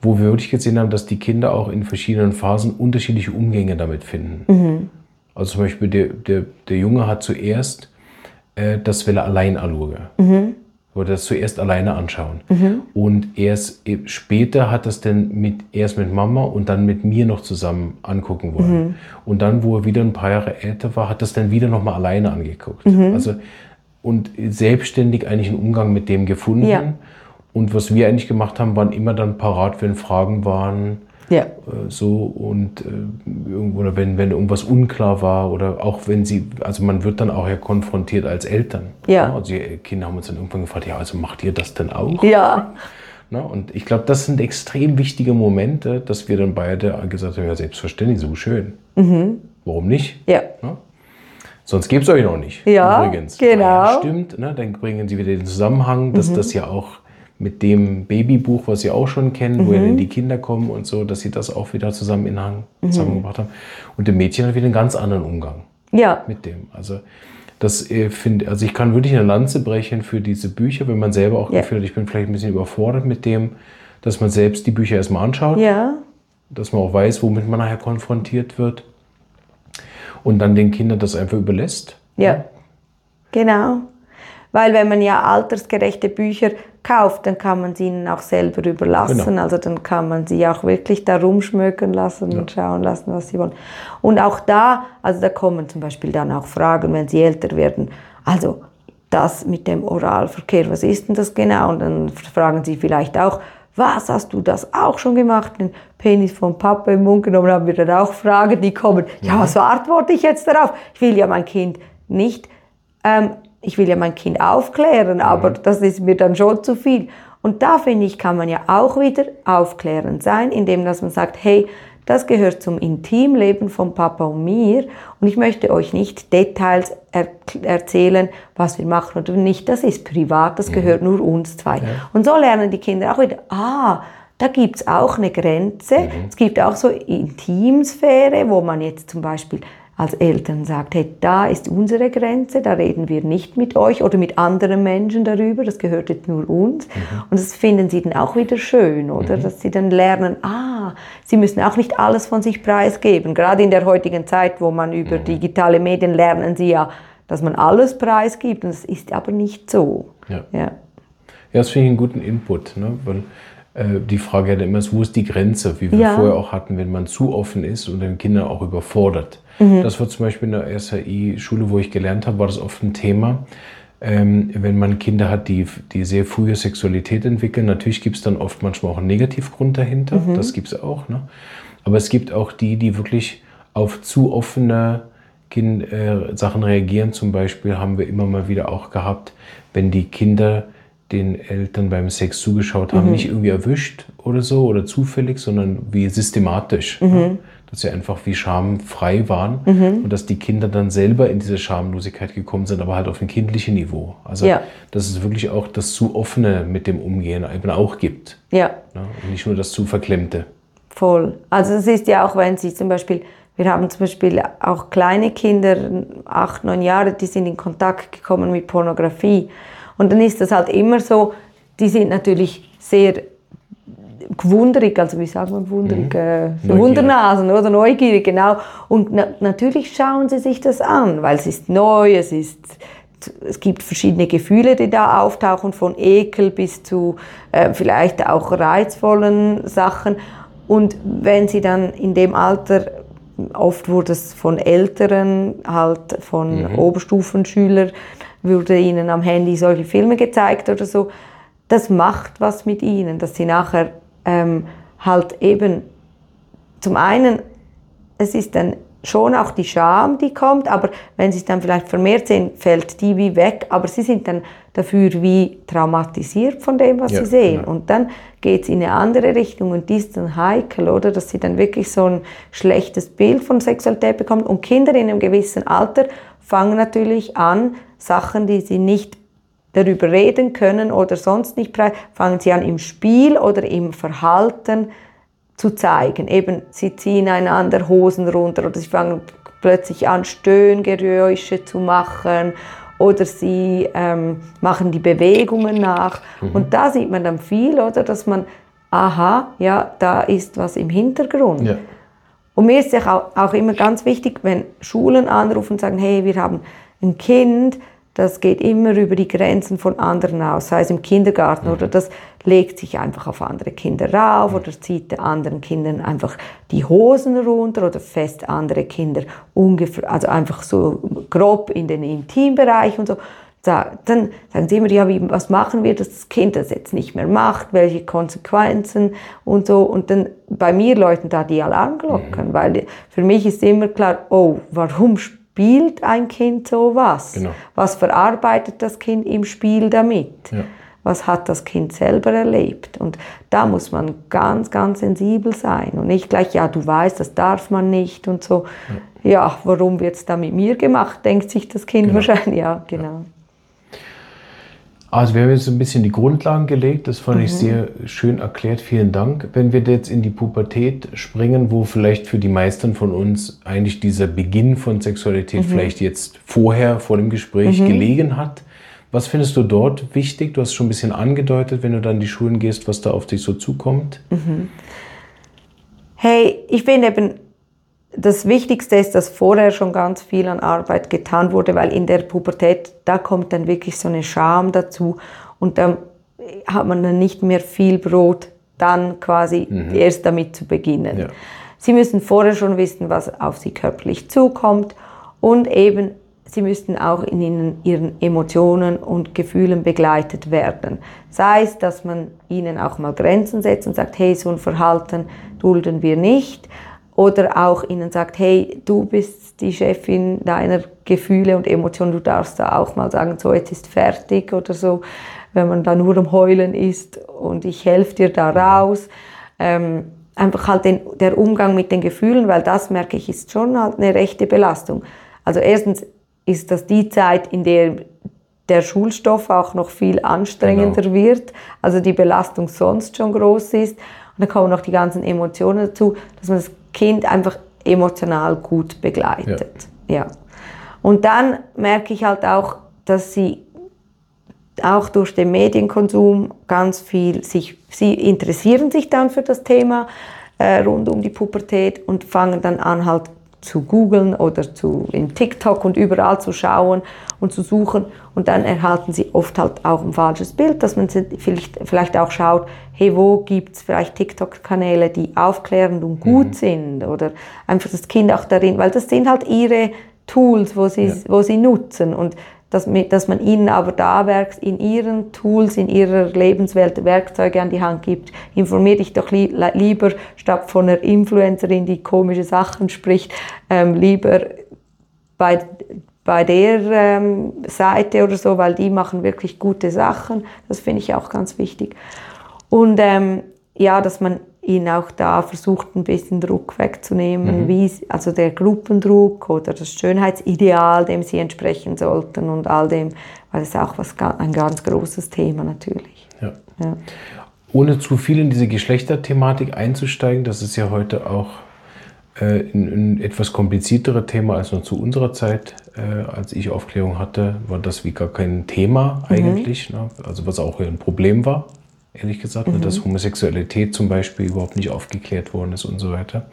wo wir wirklich gesehen haben, dass die Kinder auch in verschiedenen Phasen unterschiedliche Umgänge damit finden. Mhm. Also zum Beispiel der, der, der Junge hat zuerst äh, das Welle allein anschauen. Mhm. Oder das zuerst alleine anschauen. Mhm. Und erst später hat das dann mit, erst mit Mama und dann mit mir noch zusammen angucken wollen. Mhm. Und dann, wo er wieder ein paar Jahre älter war, hat das dann wieder nochmal alleine angeguckt. Mhm. Also, und selbstständig eigentlich einen Umgang mit dem gefunden. Ja. Und was wir eigentlich gemacht haben, waren immer dann parat, wenn Fragen waren. Ja. Äh, so und äh, oder wenn, wenn irgendwas unklar war oder auch wenn sie, also man wird dann auch ja konfrontiert als Eltern. Ja. Ne? Also die Kinder haben uns dann irgendwann gefragt, ja, also macht ihr das denn auch? Ja. Ne? Und ich glaube, das sind extrem wichtige Momente, dass wir dann beide gesagt haben, ja, selbstverständlich, so schön. Mhm. Warum nicht? Ja. Ne? Sonst gäbe es euch noch nicht. Ja, übrigens. Genau. Ja, stimmt, ne? Dann bringen sie wieder den Zusammenhang, dass mhm. das ja auch mit dem Babybuch, was Sie auch schon kennen, mhm. wo ja dann die Kinder kommen und so, dass Sie das auch wieder zusammen in Hang mhm. zusammengebracht haben. Und der Mädchen hat wieder einen ganz anderen Umgang ja. mit dem. Also das äh, finde, also ich kann wirklich eine Lanze brechen für diese Bücher, wenn man selber auch ja. gefühlt hat, ich bin vielleicht ein bisschen überfordert mit dem, dass man selbst die Bücher erstmal anschaut, ja. dass man auch weiß, womit man nachher konfrontiert wird und dann den Kindern das einfach überlässt. Ja, ja. Genau. Weil wenn man ja altersgerechte Bücher kauft, dann kann man sie ihnen auch selber überlassen. Genau. Also dann kann man sie auch wirklich da rumschmökern lassen ja. und schauen lassen, was sie wollen. Und auch da, also da kommen zum Beispiel dann auch Fragen, wenn sie älter werden. Also das mit dem Oralverkehr, was ist denn das genau? Und dann fragen sie vielleicht auch, was, hast du das auch schon gemacht? Den Penis vom Papa im Mund genommen, haben wir dann auch Fragen, die kommen. Ja, ja was antworte ich jetzt darauf? Ich will ja mein Kind nicht... Ähm, Ich will ja mein Kind aufklären, aber mhm. das ist mir dann schon zu viel. Und da, finde ich, kann man ja auch wieder aufklärend sein, indem dass man sagt, hey, das gehört zum Intimleben von Papa und mir und ich möchte euch nicht Details er- erzählen, was wir machen oder nicht. Das ist privat, das mhm. gehört nur uns zwei. Ja. Und so lernen die Kinder auch wieder, ah, da gibt es auch eine Grenze. Mhm. Es gibt auch so Intimsphäre, wo man jetzt zum Beispiel als Eltern sagt, hey, da ist unsere Grenze, da reden wir nicht mit euch oder mit anderen Menschen darüber, das gehört jetzt nur uns. Mhm. Und das finden sie dann auch wieder schön, oder? Mhm. Dass sie dann lernen, ah, sie müssen auch nicht alles von sich preisgeben. Gerade in der heutigen Zeit, wo man über mhm. digitale Medien lernen sie ja, dass man alles preisgibt und das ist aber nicht so. Ja, ja. ja das finde ich einen guten Input, ne? Weil die Frage ja immer ist, wo ist die Grenze, wie wir ja. vorher auch hatten, wenn man zu offen ist und den Kindern auch überfordert. Mhm. Das war zum Beispiel in der S H I-Schule, wo ich gelernt habe, war das oft ein Thema. Ähm, wenn man Kinder hat, die, die sehr frühe Sexualität entwickeln, natürlich gibt es dann oft manchmal auch einen Negativgrund dahinter, mhm. das gibt es auch. Ne? Aber es gibt auch die, die wirklich auf zu offene kind, äh, Sachen reagieren. Zum Beispiel haben wir immer mal wieder auch gehabt, wenn die Kinder den Eltern beim Sex zugeschaut haben, mhm. nicht irgendwie erwischt oder so oder zufällig, sondern wie systematisch. Mhm. Ja? Dass sie einfach wie schamfrei waren mhm. und dass die Kinder dann selber in diese Schamlosigkeit gekommen sind, aber halt auf ein kindliches Niveau. Also ja. dass es wirklich auch das zu offene mit dem Umgehen eben auch gibt. Ja. Ja? Und nicht nur das zu verklemmte. Voll. Also es ist ja auch, wenn sie zum Beispiel, wir haben zum Beispiel auch kleine Kinder, acht, neun Jahre, die sind in Kontakt gekommen mit Pornografie. Und dann ist das halt immer so, die sind natürlich sehr gewunderig, also wie sagt man wunderig, mhm. äh, so Wundernasen oder neugierig, genau. Und na- natürlich schauen sie sich das an, weil es ist neu, es ist, es gibt verschiedene Gefühle, die da auftauchen, von Ekel bis zu äh, vielleicht auch reizvollen Sachen. Und wenn sie dann in dem Alter, oft wurde es von Älteren, halt von mhm. Oberstufenschülern, wurde ihnen am Handy solche Filme gezeigt oder so, das macht was mit ihnen, dass sie nachher ähm, halt eben, zum einen, es ist dann schon auch die Scham, die kommt, aber wenn sie es dann vielleicht vermehrt sehen, fällt die wie weg, aber sie sind dann dafür wie traumatisiert von dem, was ja, sie sehen. Genau. Und dann geht es in eine andere Richtung und die ist dann heikel, oder? Dass sie dann wirklich so ein schlechtes Bild von Sexualität bekommen. Und Kinder in einem gewissen Alter fangen natürlich an, Sachen, die sie nicht darüber reden können oder sonst nicht, fangen sie an im Spiel oder im Verhalten zu zeigen. Eben, sie ziehen einander Hosen runter oder sie fangen plötzlich an, Stöhngeräusche zu machen oder sie ähm, machen die Bewegungen nach. Mhm. Und da sieht man dann viel, oder, dass man aha, ja, da ist was im Hintergrund. Ja. Und mir ist es auch, auch immer ganz wichtig, wenn Schulen anrufen und sagen, hey, wir haben ein Kind, das geht immer über die Grenzen von anderen aus, sei es im Kindergarten, mhm. oder das legt sich einfach auf andere Kinder rauf, mhm. oder zieht anderen Kindern einfach die Hosen runter oder fest andere Kinder ungefähr, also einfach so grob in den Intimbereich und so. Dann sagen sie immer, ja, wie, was machen wir, dass das Kind das jetzt nicht mehr macht, welche Konsequenzen und so. Und dann bei mir läuten da die Alarmglocken, mhm. weil für mich ist immer klar, oh, warum spielt ein Kind sowas? Genau. Was verarbeitet das Kind im Spiel damit? Ja. Was hat das Kind selber erlebt? Und da muss man ganz, ganz sensibel sein und nicht gleich, ja, du weißt, das darf man nicht und so. Ja, ja, warum wird es da mit mir gemacht, denkt sich das Kind genau. wahrscheinlich. Ja, genau. Ja. Also wir haben jetzt ein bisschen die Grundlagen gelegt, das fand mhm. ich sehr schön erklärt, vielen Dank. Wenn wir jetzt in die Pubertät springen, wo vielleicht für die meisten von uns eigentlich dieser Beginn von Sexualität mhm. vielleicht jetzt vorher, vor dem Gespräch mhm. gelegen hat, was findest du dort wichtig? Du hast schon ein bisschen angedeutet, wenn du dann in die Schulen gehst, was da auf dich so zukommt. Mhm. Hey, ich finde eben, das Wichtigste ist, dass vorher schon ganz viel an Arbeit getan wurde, weil in der Pubertät, da kommt dann wirklich so eine Scham dazu und dann hat man dann nicht mehr viel Brot, dann quasi mhm. erst damit zu beginnen. Ja. Sie müssen vorher schon wissen, was auf sie körperlich zukommt und eben, sie müssten auch in ihnen, ihren Emotionen und Gefühlen begleitet werden. Sei es, dass man ihnen auch mal Grenzen setzt und sagt, hey, so ein Verhalten dulden wir nicht. Oder auch ihnen sagt, hey, du bist die Chefin deiner Gefühle und Emotionen, du darfst da auch mal sagen, so, jetzt ist fertig oder so, wenn man da nur am Heulen ist und ich helfe dir da raus. Ähm, einfach halt den, der Umgang mit den Gefühlen, weil das, merke ich, ist schon halt eine rechte Belastung. Also erstens ist das die Zeit, in der der Schulstoff auch noch viel anstrengender genau. wird, also die Belastung sonst schon groß ist. Und dann kommen noch die ganzen Emotionen dazu, dass man das Kind einfach emotional gut begleitet. Ja. Ja. Und dann merke ich halt auch, dass sie auch durch den Medienkonsum ganz viel sich, sie interessieren sich dann für das Thema äh, rund um die Pubertät und fangen dann an halt zu googeln oder zu in TikTok und überall zu schauen und zu suchen und dann erhalten sie oft halt auch ein falsches Bild, dass man vielleicht, vielleicht auch schaut, hey, wo gibt es vielleicht TikTok-Kanäle, die aufklärend und gut mhm. sind oder einfach das Kind auch darin, weil das sind halt ihre Tools, wo sie, ja. wo sie nutzen und dass, dass man ihnen aber da in ihren Tools, in ihrer Lebenswelt Werkzeuge an die Hand gibt. Informier dich doch li- lieber, statt von einer Influencerin, die komische Sachen spricht, ähm, lieber bei, bei der ähm, Seite oder so, weil die machen wirklich gute Sachen. Das finde ich auch ganz wichtig. Und ähm, ja, dass man ihnen auch da versucht, ein bisschen Druck wegzunehmen, mhm. wie, also der Gruppendruck oder das Schönheitsideal, dem sie entsprechen sollten und all dem, weil das ist auch was, ein ganz großes Thema natürlich. Ja. Ja. Ohne zu viel in diese Geschlechterthematik einzusteigen, das ist ja heute auch äh, ein, ein etwas komplizierteres Thema als noch zu unserer Zeit, äh, als ich Aufklärung hatte, war das wie gar kein Thema eigentlich, mhm. ne? Also was auch ein Problem war. Ehrlich gesagt, mhm. dass Homosexualität zum Beispiel überhaupt nicht aufgeklärt worden ist und so weiter.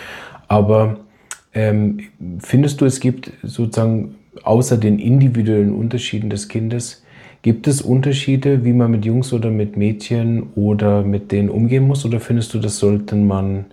Aber ähm, findest du, es gibt sozusagen außer den individuellen Unterschieden des Kindes, gibt es Unterschiede, wie man mit Jungs oder mit Mädchen oder mit denen umgehen muss? Oder findest du, das sollte man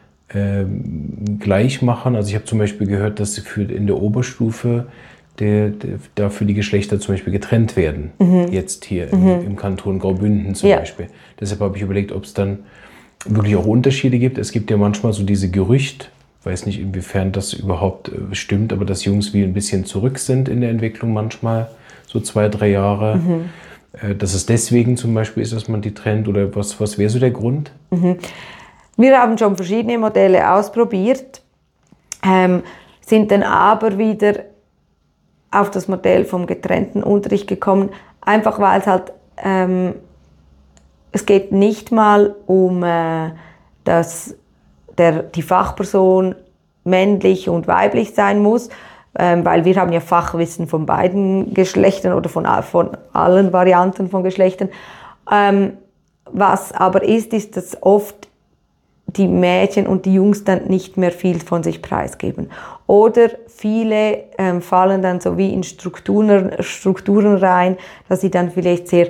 ähm, gleich machen? Also ich habe zum Beispiel gehört, dass für in der Oberstufe Der, der, dafür die Geschlechter zum Beispiel getrennt werden, mhm. jetzt hier im, mhm. im Kanton Graubünden zum ja. Beispiel. Deshalb habe ich überlegt, ob es dann wirklich auch Unterschiede gibt. Es gibt ja manchmal so diese Gerüchte, weiß nicht, inwiefern das überhaupt äh, stimmt, aber dass Jungs wie ein bisschen zurück sind in der Entwicklung manchmal, so zwei, drei Jahre. Mhm. Äh, dass es deswegen zum Beispiel ist, dass man die trennt oder was, was wäre so der Grund? Mhm. Wir haben schon verschiedene Modelle ausprobiert, ähm, sind dann aber wieder auf das Modell vom getrennten Unterricht gekommen, einfach weil es halt, ähm, es geht nicht mal um, äh, dass der, die Fachperson männlich und weiblich sein muss, ähm, weil wir haben ja Fachwissen von beiden Geschlechtern oder von, von allen Varianten von Geschlechtern, ähm, was aber ist, ist, dass oft die Mädchen und die Jungs dann nicht mehr viel von sich preisgeben. Oder viele ähm, fallen dann so wie in Strukturen, Strukturen rein, dass sie dann vielleicht sehr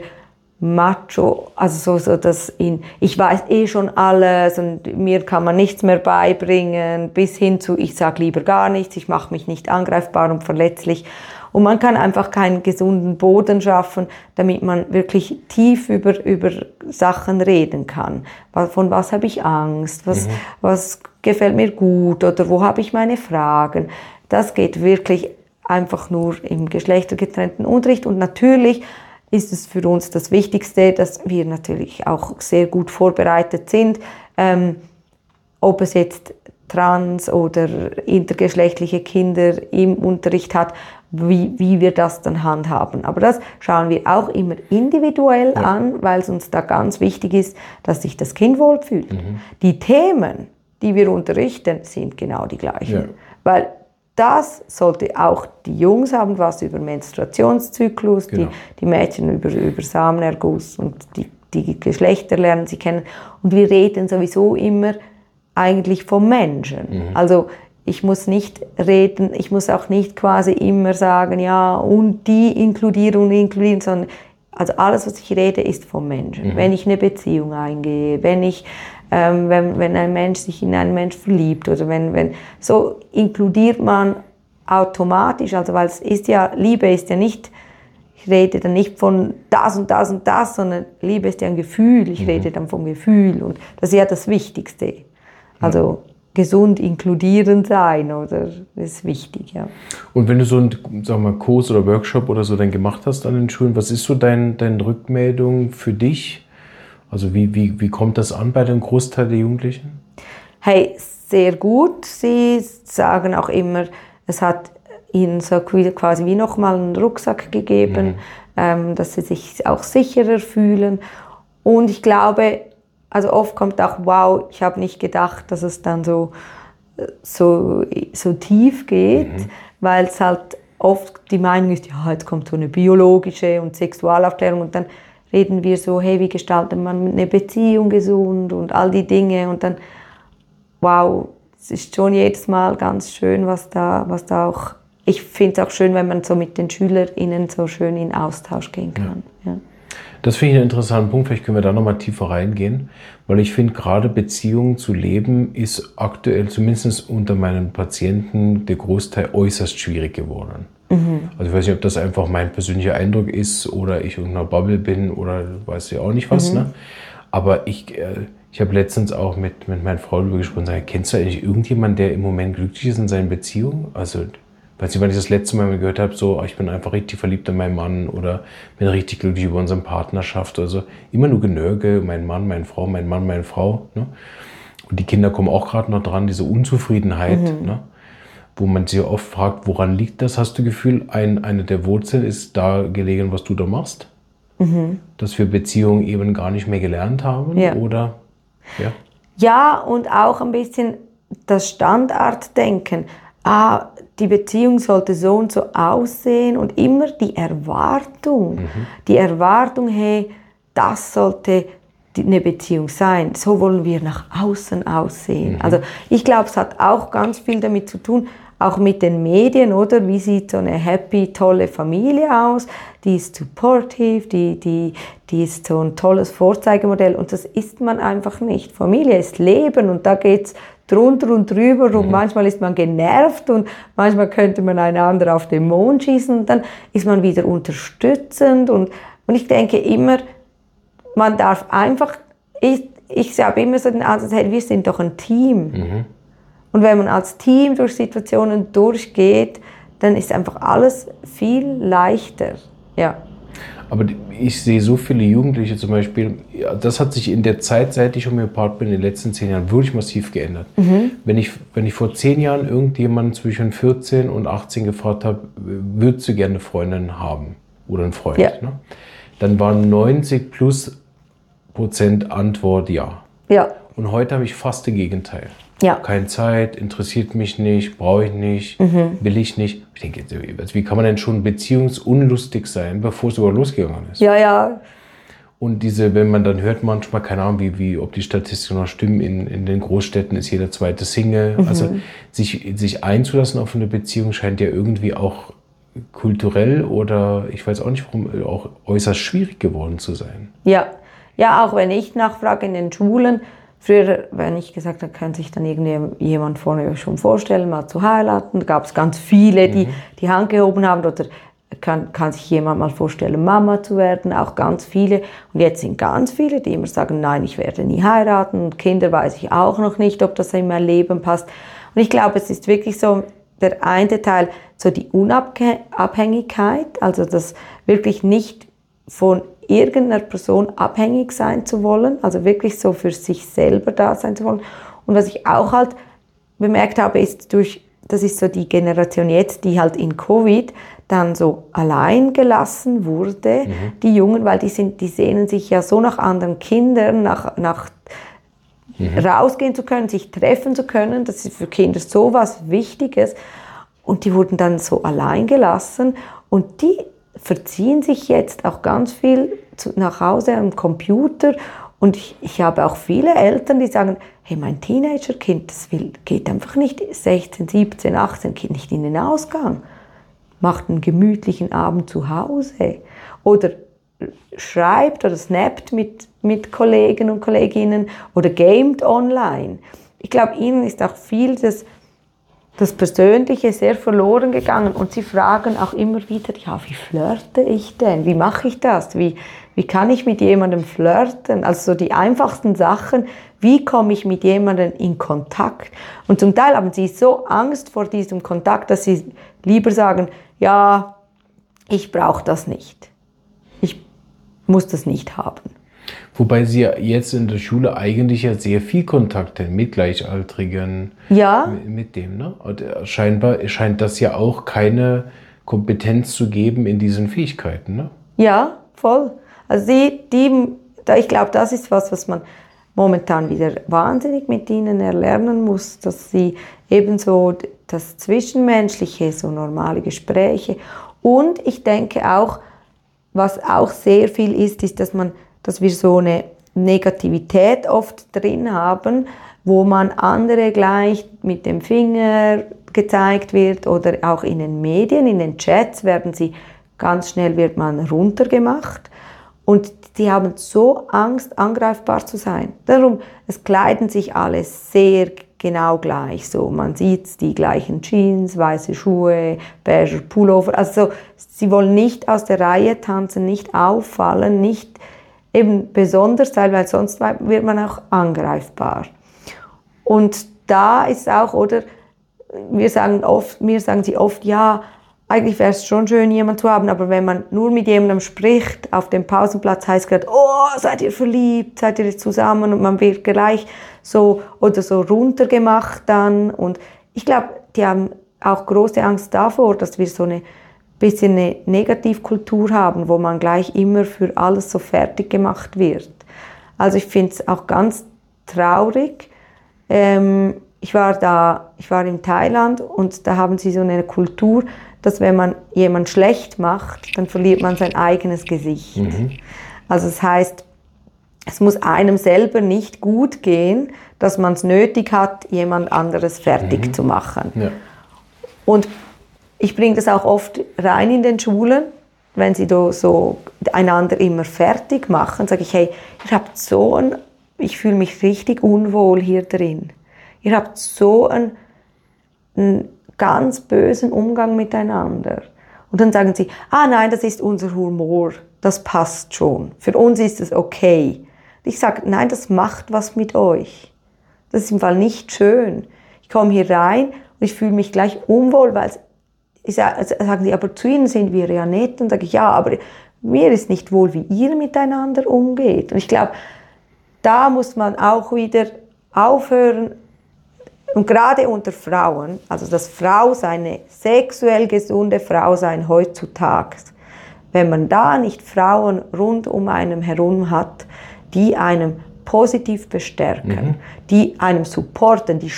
macho, also so, so dass in, ich weiß eh schon alles und mir kann man nichts mehr beibringen, bis hin zu, ich sage lieber gar nichts, ich mache mich nicht angreifbar und verletzlich. Und man kann einfach keinen gesunden Boden schaffen, damit man wirklich tief über, über Sachen reden kann. Von was habe ich Angst? Was, mhm. was gefällt mir gut? Oder wo habe ich meine Fragen? Das geht wirklich einfach nur im geschlechtergetrennten Unterricht. Und natürlich ist es für uns das Wichtigste, dass wir natürlich auch sehr gut vorbereitet sind, ähm, ob es jetzt trans- oder intergeschlechtliche Kinder im Unterricht hat, wie, wie wir das dann handhaben. Aber das schauen wir auch immer individuell ja. an, weil es uns da ganz wichtig ist, dass sich das Kind wohlfühlt. Mhm. Die Themen, die wir unterrichten, sind genau die gleichen. Ja. Weil das sollte auch die Jungs haben, was über Menstruationszyklus, genau. die, die Mädchen über, über Samenerguss und die, die Geschlechter lernen sie kennen. Und wir reden sowieso immer eigentlich vom Menschen. Mhm. Also ich muss nicht reden, ich muss auch nicht quasi immer sagen, ja, und die inkludieren und inkludieren, sondern also alles, was ich rede, ist vom Menschen. Mhm. Wenn ich eine Beziehung eingehe, wenn ich, ähm, wenn, wenn ein Mensch sich in einen Mensch verliebt oder wenn, wenn, so inkludiert man automatisch, also weil es ist ja, Liebe ist ja nicht, ich rede dann nicht von das und das und das, sondern Liebe ist ja ein Gefühl, ich mhm. rede dann vom Gefühl und das ist ja das Wichtigste. Also mhm. gesund inkludierend sein, oder? Das ist wichtig, ja. Und wenn du so einen, sag mal, Kurs oder Workshop oder so dann gemacht hast an den Schulen, was ist so dein, deine Rückmeldung für dich? Also wie, wie, wie kommt das an bei dem Großteil der Jugendlichen? Hey, sehr gut. Sie sagen auch immer, es hat ihnen so quasi wie nochmal einen Rucksack gegeben, mhm. ähm, dass sie sich auch sicherer fühlen. Und ich glaube, also oft kommt auch, wow, ich habe nicht gedacht, dass es dann so, so, so tief geht, mhm. weil es halt oft die Meinung ist, ja, jetzt kommt so eine biologische und Sexualaufklärung und dann reden wir so, hey, wie gestaltet man eine Beziehung gesund und all die Dinge und dann, wow, es ist schon jedes Mal ganz schön, was da, was da auch, ich finde es auch schön, wenn man so mit den SchülerInnen so schön in Austausch gehen kann. Ja. Ja. Das finde ich einen interessanten Punkt, vielleicht können wir da nochmal tiefer reingehen, weil ich finde, gerade Beziehungen zu leben ist aktuell, zumindest unter meinen Patienten, der Großteil äußerst schwierig geworden. Mhm. Also ich weiß nicht, ob das einfach mein persönlicher Eindruck ist oder ich in einer Bubble bin oder weiß ja auch nicht was, mhm. ne? Aber ich, äh, ich habe letztens auch mit, mit meiner Frau darüber gesprochen, sage, kennst du eigentlich irgendjemanden, der im Moment glücklich ist in seinen Beziehungen? Also weiß nicht, wann ich das letzte Mal gehört habe, so, ich bin einfach richtig verliebt in meinen Mann oder bin richtig glücklich über unsere Partnerschaft oder so. Immer nur Genörge, mein Mann, meine Frau, mein Mann, meine Frau. Ne? Und die Kinder kommen auch gerade noch dran, diese Unzufriedenheit, mhm. ne? Wo man sich oft fragt, woran liegt das? Hast du das Gefühl, ein, eine der Wurzeln ist da gelegen, was du da machst? Mhm. Dass wir Beziehungen eben gar nicht mehr gelernt haben? Ja. Oder? Ja. Ja, und auch ein bisschen das Standarddenken. Ah, die Beziehung sollte so und so aussehen und immer die Erwartung, mhm. die Erwartung, hey, das sollte eine Beziehung sein, so wollen wir nach außen aussehen. Mhm. Also ich glaube, es hat auch ganz viel damit zu tun, auch mit den Medien, oder? Wie sieht so eine happy, tolle Familie aus? Die ist supportive, die, die, die ist so ein tolles Vorzeigemodell und das ist man einfach nicht. Familie ist Leben und da geht's drunter und drüber und mhm. manchmal ist man genervt und manchmal könnte man einander auf den Mond schießen und dann ist man wieder unterstützend und, und ich denke immer, man darf einfach, ich, ich habe immer so den Ansatz, hey, wir sind doch ein Team. Mhm. Und wenn man als Team durch Situationen durchgeht, dann ist einfach alles viel leichter. Ja. Aber ich sehe so viele Jugendliche zum Beispiel, ja, das hat sich in der Zeit, seit ich Homöopath bin, in den letzten zehn Jahren wirklich massiv geändert. Mhm. Wenn ich, wenn ich vor zehn Jahren irgendjemanden zwischen vierzehn und achtzehn gefragt habe, würdest du gerne eine Freundin haben oder einen Freund, ja. ne? Dann waren neunzig plus Prozent Antwort ja. Ja. Und heute habe ich fast das Gegenteil. Ja. Keine Zeit, interessiert mich nicht, brauche ich nicht, mhm. will ich nicht. Ich denke, wie kann man denn schon beziehungsunlustig sein, bevor es überhaupt losgegangen ist? Ja, ja. Und diese, wenn man dann hört manchmal, keine Ahnung, wie, wie ob die Statistiken noch stimmen, in, in den Großstädten ist jeder zweite Single. Mhm. Also sich, sich einzulassen auf eine Beziehung scheint ja irgendwie auch kulturell oder ich weiß auch nicht warum, auch äußerst schwierig geworden zu sein. Ja, ja, auch wenn ich nachfrage in den Schulen, früher, wenn ich gesagt habe, kann sich dann irgendjemand vorne schon vorstellen, mal zu heiraten, da gab es ganz viele, die mhm. die Hand gehoben haben oder kann, kann sich jemand mal vorstellen, Mama zu werden, auch ganz viele. Und jetzt sind ganz viele, die immer sagen, nein, ich werde nie heiraten und Kinder weiß ich auch noch nicht, ob das in mein Leben passt. Und ich glaube, es ist wirklich so, der eine Teil, so die Unabhängigkeit, also das wirklich nicht von irgendeiner Person abhängig sein zu wollen, also wirklich so für sich selber da sein zu wollen. Und was ich auch halt bemerkt habe, ist durch, das ist so die Generation jetzt, die halt in Covid dann so allein gelassen wurde, mhm. die Jungen, weil die sind, die sehnen sich ja so nach anderen Kindern, nach, nach mhm. rausgehen zu können, sich treffen zu können, das ist für Kinder so was Wichtiges. Und die wurden dann so allein gelassen und die verziehen sich jetzt auch ganz viel zu, nach Hause am Computer. Und ich, ich habe auch viele Eltern, die sagen, hey, mein Teenagerkind, das will, geht einfach nicht sechzehn, siebzehn, achtzehn, geht nicht in den Ausgang. Macht einen gemütlichen Abend zu Hause. Oder schreibt oder snappt mit, mit Kollegen und Kolleginnen oder gamet online. Ich glaube, ihnen ist auch viel das, das Persönliche sehr verloren gegangen und sie fragen auch immer wieder, ja, wie flirte ich denn? Wie mache ich das? Wie, wie kann ich mit jemandem flirten? Also so die einfachsten Sachen, wie komme ich mit jemandem in Kontakt? Und zum Teil haben sie so Angst vor diesem Kontakt, dass sie lieber sagen, ja, ich brauche das nicht. Ich muss das nicht haben. Wobei Sie ja jetzt in der Schule eigentlich ja sehr viel Kontakt haben mit Gleichaltrigen. Ja. Mit, mit dem, ne? Und scheinbar scheint das ja auch keine Kompetenz zu geben in diesen Fähigkeiten, ne? Ja, voll. Also die, die, ich glaube, das ist was, was man momentan wieder wahnsinnig mit ihnen erlernen muss, dass sie ebenso das Zwischenmenschliche, so normale Gespräche und ich denke auch, was auch sehr viel ist, ist, dass man dass wir so eine Negativität oft drin haben, wo man andere gleich mit dem Finger gezeigt wird oder auch in den Medien, in den Chats werden sie, ganz schnell wird man runtergemacht und die haben so Angst, angreifbar zu sein. Darum, es kleiden sich alle sehr genau gleich, so man sieht die gleichen Jeans, weiße Schuhe, beiger Pullover, also sie wollen nicht aus der Reihe tanzen, nicht auffallen, nicht eben besonders sein, weil sonst wird man auch angreifbar. Und da ist auch, oder, wir sagen oft, mir sagen sie oft, ja, eigentlich wäre es schon schön, jemanden zu haben, aber wenn man nur mit jemandem spricht, auf dem Pausenplatz heißt gerade, oh, seid ihr verliebt, seid ihr zusammen und man wird gleich so, oder so runtergemacht dann. Und ich glaube, die haben auch große Angst davor, dass wir so eine bisschen eine Negativkultur haben, wo man gleich immer für alles so fertig gemacht wird. Also ich finde es auch ganz traurig. Ähm, ich war da, ich war in Thailand und da haben sie so eine Kultur, dass wenn man jemanden schlecht macht, dann verliert man sein eigenes Gesicht. Mhm. Also das heißt, es muss einem selber nicht gut gehen, dass man es nötig hat, jemand anderes fertig mhm. zu machen. Ja. Und ich bringe das auch oft rein in den Schulen, wenn sie so einander immer fertig machen, sage ich, hey, ihr habt so ein, ich fühle mich richtig unwohl hier drin. Ihr habt so einen, einen ganz bösen Umgang miteinander. Und dann sagen sie, ah nein, das ist unser Humor, das passt schon. Für uns ist es okay. Ich sage, nein, das macht was mit euch. Das ist im Fall nicht schön. Ich komme hier rein und ich fühle mich gleich unwohl, weil ich sage, sagen sie, aber zu ihnen sind wir ja nett. Und sage ich, ja, aber mir ist nicht wohl, wie ihr miteinander umgeht. Und ich glaube, da muss man auch wieder aufhören, und gerade unter Frauen, also das Frausein, eine sexuell gesunde Frausein heutzutage, wenn man da nicht Frauen rund um einem herum hat, die einem positiv bestärken, mhm. die einem supporten, die,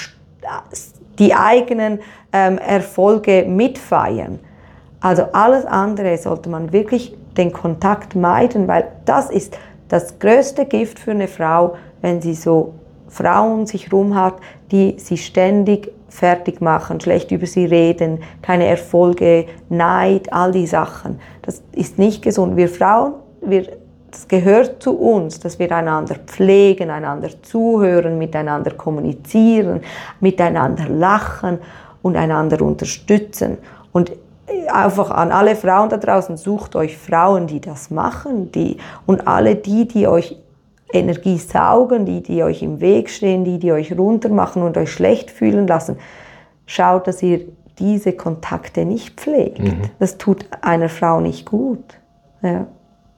die eigenen ähm, Erfolge mitfeiern. Also alles andere sollte man wirklich den Kontakt meiden, weil das ist das größte Gift für eine Frau, wenn sie so Frauen um sich herum hat, die sie ständig fertig machen, schlecht über sie reden, keine Erfolge, Neid, all die Sachen. Das ist nicht gesund. Wir Frauen, wir, das gehört zu uns, dass wir einander pflegen, einander zuhören, miteinander kommunizieren, miteinander lachen und einander unterstützen. Und einfach an alle Frauen da draußen, sucht euch Frauen, die das machen, die, und alle die, die euch Energie saugen, die, die euch im Weg stehen, die, die euch runter machen und euch schlecht fühlen lassen. Schaut, dass ihr diese Kontakte nicht pflegt. Mhm. Das tut einer Frau nicht gut. Ja,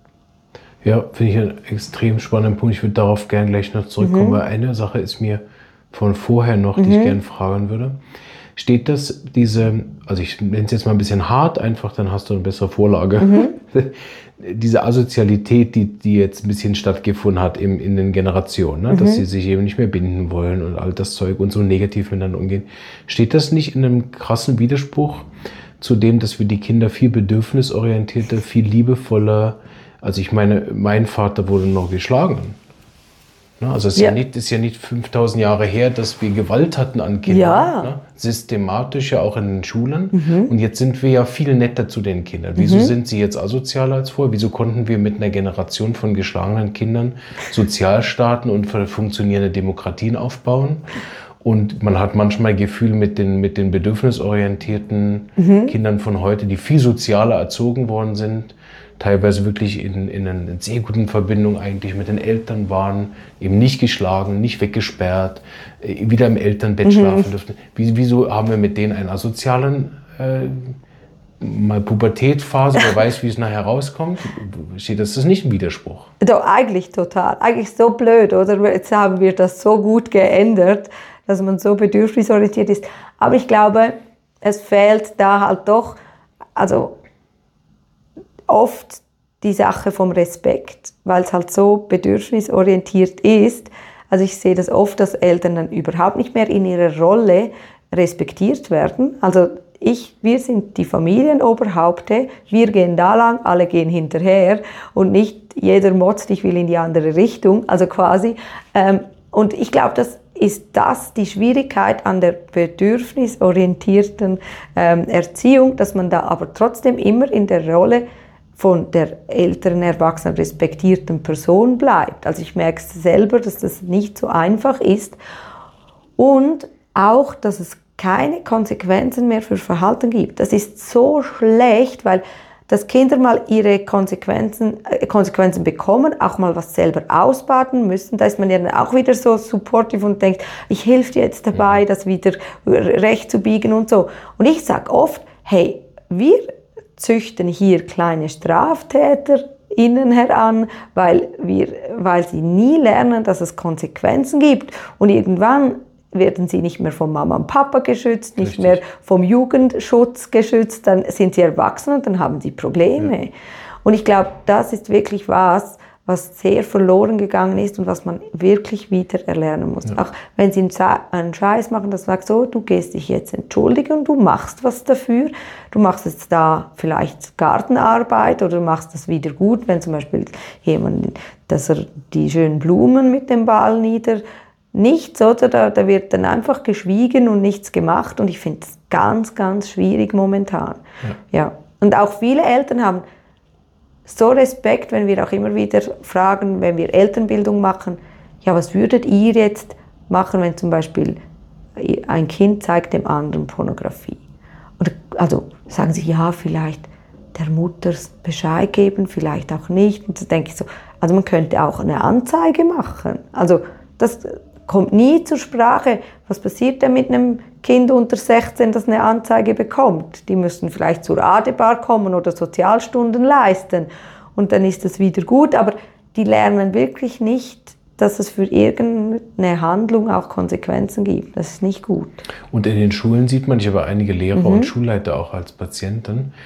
ja, finde ich einen extrem spannenden Punkt. Ich würde darauf gerne gleich noch zurückkommen, mhm. weil eine Sache ist mir von vorher noch, die mhm. ich gerne fragen würde. Steht das, diese, also ich nenne es jetzt mal ein bisschen hart, einfach, dann hast du eine bessere Vorlage. Mhm. Diese Asozialität, die, die jetzt ein bisschen stattgefunden hat im, in den Generationen, ne? Mhm. Dass sie sich eben nicht mehr binden wollen und all das Zeug und so negativ miteinander umgehen. Steht das nicht in einem krassen Widerspruch zu dem, dass wir die Kinder viel bedürfnisorientierter, viel liebevoller, also ich meine, mein Vater wurde noch geschlagen. Also es ist ja, ja nicht, ist ja nicht fünftausend Jahre her, dass wir Gewalt hatten an Kindern. Ja. Ne? Systematisch ja auch in den Schulen. Mhm. Und jetzt sind wir ja viel netter zu den Kindern. Wieso mhm. sind sie jetzt asozialer als vorher? Wieso konnten wir mit einer Generation von geschlagenen Kindern Sozialstaaten und funktionierende Demokratien aufbauen? Und man hat manchmal Gefühl mit den, mit den bedürfnisorientierten mhm. Kindern von heute, die viel sozialer erzogen worden sind, teilweise wirklich in, in einer sehr guten Verbindung eigentlich mit den Eltern waren, eben nicht geschlagen, nicht weggesperrt, wieder im Elternbett mhm. schlafen durften. Wieso haben wir mit denen einen asozialen äh, mal Pubertätphase, wer weiß, wie es nachher rauskommt? Steht das, das ist nicht ein Widerspruch? Doch, eigentlich total. Eigentlich so blöd, oder? Jetzt haben wir das so gut geändert, dass man so bedürfnisorientiert ist. Aber ich glaube, es fehlt da halt doch, also oft die Sache vom Respekt, weil es halt so bedürfnisorientiert ist. Also ich sehe das oft, dass Eltern dann überhaupt nicht mehr in ihrer Rolle respektiert werden. Also ich, wir sind die Familienoberhaupte, wir gehen da lang, alle gehen hinterher und nicht jeder motzt, ich will in die andere Richtung, also quasi. Ähm, und ich glaube, das ist das die Schwierigkeit an der bedürfnisorientierten ähm, Erziehung, dass man da aber trotzdem immer in der Rolle von der älteren, erwachsenen, respektierten Person bleibt. Also ich merke es selber, dass das nicht so einfach ist. Und auch, dass es keine Konsequenzen mehr für Verhalten gibt. Das ist so schlecht, weil dass Kinder mal ihre Konsequenzen, äh, Konsequenzen bekommen, auch mal was selber ausbaden müssen. Da ist man ja dann auch wieder so supportive und denkt, ich helfe dir jetzt dabei, das wieder recht zu biegen und so. Und ich sage oft, hey, wir züchten hier kleine StraftäterInnen heran, weil, wir, weil sie nie lernen, dass es Konsequenzen gibt. Und irgendwann werden sie nicht mehr von Mama und Papa geschützt, nicht Richtig. mehr vom Jugendschutz geschützt, dann sind sie erwachsen und dann haben sie Probleme. Ja. Und ich glaube, das ist wirklich was, was sehr verloren gegangen ist und was man wirklich wieder erlernen muss. Ja. Auch wenn sie einen Scheiß machen, das sagt so, du gehst dich jetzt entschuldigen und du machst was dafür. Du machst jetzt da vielleicht Gartenarbeit oder du machst das wieder gut, wenn zum Beispiel jemand, dass er die schönen Blumen mit dem Ball nieder, nichts, oder? Da, da wird dann einfach geschwiegen und nichts gemacht und ich finde das ganz, ganz schwierig momentan. Ja. Ja. Und auch viele Eltern haben so Respekt, wenn wir auch immer wieder fragen, wenn wir Elternbildung machen, ja, was würdet ihr jetzt machen, wenn zum Beispiel ein Kind zeigt dem anderen Pornografie? Und also sagen sie, ja, vielleicht der Mutter Bescheid geben, vielleicht auch nicht. Und da denke ich so, also man könnte auch eine Anzeige machen. Also das kommt nie zur Sprache. Was passiert denn mit einem Kind unter sechzehn, das eine Anzeige bekommt? Die müssen vielleicht zur Adebar kommen oder Sozialstunden leisten. Und dann ist es wieder gut. Aber die lernen wirklich nicht, dass es für irgendeine Handlung auch Konsequenzen gibt. Das ist nicht gut. Und in den Schulen sieht man, ich habe einige Lehrer mhm. und Schulleiter auch als Patienten,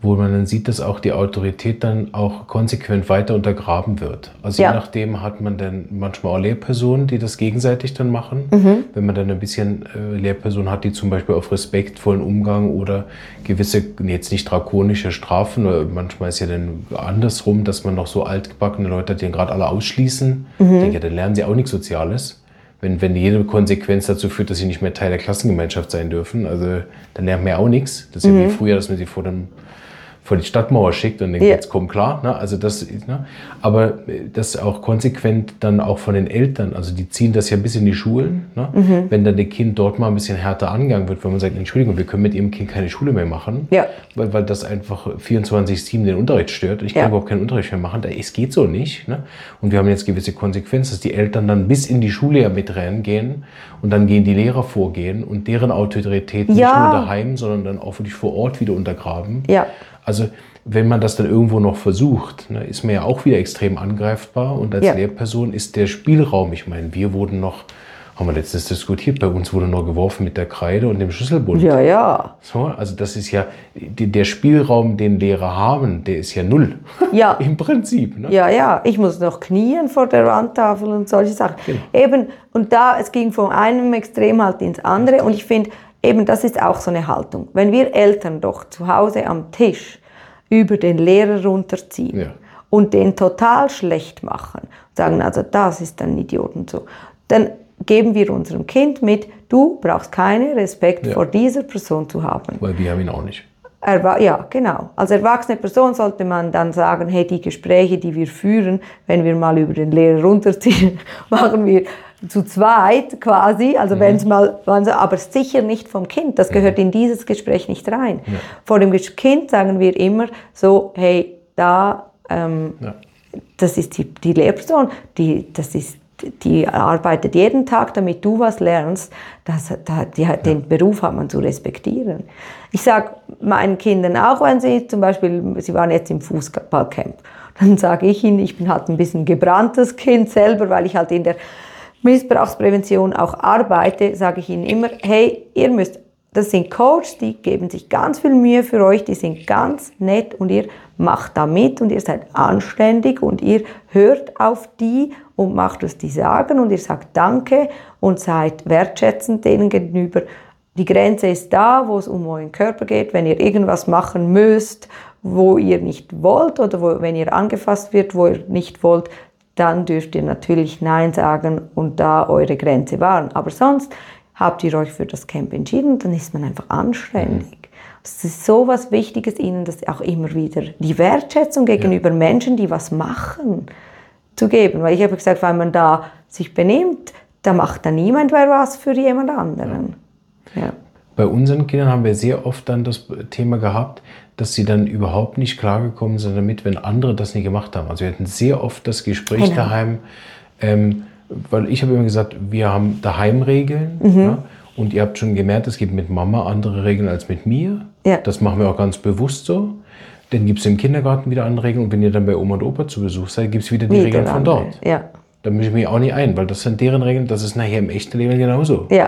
wo man dann sieht, dass auch die Autorität dann auch konsequent weiter untergraben wird. Also ja. je nachdem hat man dann manchmal auch Lehrpersonen, die das gegenseitig dann machen. Mhm. Wenn man dann ein bisschen äh, Lehrpersonen hat, die zum Beispiel auf respektvollen Umgang oder gewisse, jetzt nicht drakonische Strafen, oder manchmal ist ja dann andersrum, dass man noch so altgebackene Leute hat, die dann gerade alle ausschließen. Mhm. Ich denke, dann lernen sie auch nichts Soziales. Wenn, wenn jede Konsequenz dazu führt, dass sie nicht mehr Teil der Klassengemeinschaft sein dürfen, also dann lernen wir auch nichts. Das ist mhm. ja wie früher, dass man sie vor dem vor die Stadtmauer schickt und denkt, ja. jetzt komm klar. Ne? Also das, ne? Aber das auch konsequent dann auch von den Eltern, also die ziehen das ja bis in die Schulen. Ne? Mhm. Wenn dann das Kind dort mal ein bisschen härter angegangen wird, wenn man sagt, Entschuldigung, wir können mit ihrem Kind keine Schule mehr machen, ja. weil, weil das einfach vierundzwanzig sieben den Unterricht stört. Ich kann ja. überhaupt keinen Unterricht mehr machen. Es geht so nicht. Ne? Und wir haben jetzt gewisse Konsequenzen, dass die Eltern dann bis in die Schule ja mit reingehen und dann gehen die Lehrer vorgehen und deren Autorität ja. nicht nur daheim, sondern dann auch wirklich vor Ort wieder untergraben. Ja. Also wenn man das dann irgendwo noch versucht, ne, ist man ja auch wieder extrem angreifbar. Und als ja. Lehrperson ist der Spielraum, ich meine, wir wurden noch, haben wir letztens diskutiert, bei uns wurde noch geworfen mit der Kreide und dem Schlüsselbund. Ja, ja. So, also das ist ja, die, der Spielraum, den Lehrer haben, der ist ja null. Ja. Im Prinzip. Ne? Ja, ja. Ich muss noch knien vor der Wandtafel und solche Sachen. Genau. Eben, und da, es ging von einem Extrem halt ins andere. Und ich finde, eben, das ist auch so eine Haltung. Wenn wir Eltern doch zu Hause am Tisch über den Lehrer runterziehen ja. und den total schlecht machen, und sagen, also das ist ein Idiot und so, dann geben wir unserem Kind mit, du brauchst keinen Respekt ja. vor dieser Person zu haben. Weil wir haben ihn auch nicht. Erwa- ja, genau. Als erwachsene Person sollte man dann sagen, hey, die Gespräche, die wir führen, wenn wir mal über den Lehrer runterziehen, machen wir zu zweit quasi, also mhm. wenn es mal, aber sicher nicht vom Kind, das gehört mhm. in dieses Gespräch nicht rein. Ja. Vor dem Kind sagen wir immer so, hey, da, ähm, ja. das ist die, die Lehrperson, die, das ist, die arbeitet jeden Tag, damit du was lernst, das, da, die, ja. den Beruf hat man zu respektieren. Ich sage meinen Kindern auch, wenn sie zum Beispiel, sie waren jetzt im Fußballcamp, dann sage ich ihnen, ich bin halt ein bisschen gebranntes Kind selber, weil ich halt in der Missbrauchsprävention auch arbeite, sage ich ihnen immer, hey, ihr müsst, das sind Coaches, die geben sich ganz viel Mühe für euch, die sind ganz nett und ihr macht da mit und ihr seid anständig und ihr hört auf die und macht, was die sagen und ihr sagt Danke und seid wertschätzend denen gegenüber. Die Grenze ist da, wo es um euren Körper geht, wenn ihr irgendwas machen müsst, wo ihr nicht wollt oder wo, wenn ihr angefasst wird, wo ihr nicht wollt, dann dürft ihr natürlich Nein sagen und da eure Grenze wahren. Aber sonst habt ihr euch für das Camp entschieden, dann ist man einfach anständig. Es ist so was Wichtiges, ihnen das auch immer wieder, die Wertschätzung gegenüber ja. Menschen, die was machen, zu geben. Weil ich habe gesagt, wenn man da sich benimmt, da macht dann niemand mehr was für jemand anderen. Ja. Ja. Bei unseren Kindern haben wir sehr oft dann das Thema gehabt, dass sie dann überhaupt nicht klargekommen sind damit, wenn andere das nie gemacht haben. Also wir hatten sehr oft das Gespräch genau. daheim, ähm, weil ich habe immer gesagt, wir haben daheim Regeln mhm. ja, und ihr habt schon gemerkt, es gibt mit Mama andere Regeln als mit mir. Ja. Das machen wir auch ganz bewusst so. Dann gibt es im Kindergarten wieder andere Regeln und wenn ihr dann bei Oma und Opa zu Besuch seid, gibt es wieder die Regeln von dort. Ja. Da mische ich mich auch nicht ein, weil das sind deren Regeln, das ist nachher im echten Leben genauso. Ja.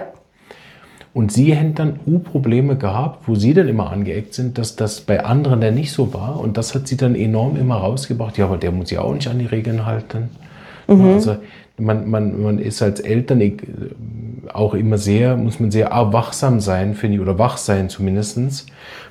Und sie haben dann Probleme gehabt, wo sie dann immer angeeckt sind, dass das bei anderen dann nicht so war. Und das hat sie dann enorm immer rausgebracht. Ja, aber der muss ja auch nicht an die Regeln halten. Mhm. Also man, man, man ist als Eltern auch immer sehr, muss man sehr wachsam sein, finde ich, oder wach sein zumindest.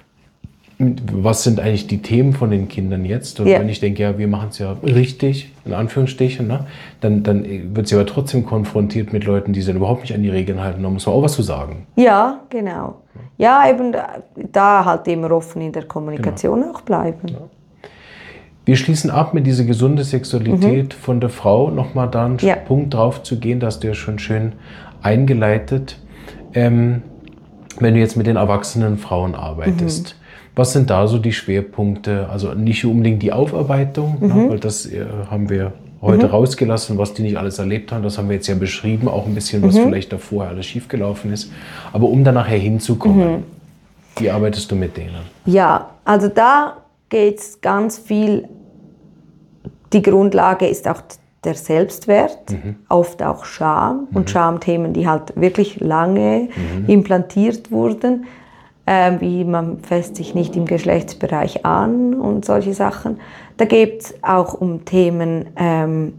Was sind eigentlich die Themen von den Kindern jetzt? Und ja. wenn ich denke, ja, wir machen es ja richtig, in Anführungsstrichen, ne? dann, dann wird sie aber trotzdem konfrontiert mit Leuten, die sich überhaupt nicht an die Regeln halten. Da muss man auch was zu sagen. Ja, genau. Ja, eben da halt immer offen in der Kommunikation genau. auch bleiben. Ja. Wir schließen ab mit dieser gesunde Sexualität mhm. von der Frau. Nochmal da einen ja. Punkt drauf zu gehen, da hast du ja schon schön eingeleitet. Ähm, wenn du jetzt mit den erwachsenen Frauen arbeitest, mhm. was sind da so die Schwerpunkte? Also nicht unbedingt die Aufarbeitung, mhm. ne, weil das äh, haben wir heute mhm. rausgelassen, was die nicht alles erlebt haben. Das haben wir jetzt ja beschrieben, auch ein bisschen, was mhm. vielleicht davor alles schiefgelaufen ist. Aber um dann nachher hinzukommen, mhm. wie arbeitest du mit denen? Ja, also da geht es ganz viel, die Grundlage ist auch der Selbstwert, mhm. oft auch Scham mhm. und Schamthemen, die halt wirklich lange mhm. implantiert wurden. äh, wie man fässt sich nicht im Geschlechtsbereich an und solche Sachen. Da geht es auch um Themen ähm,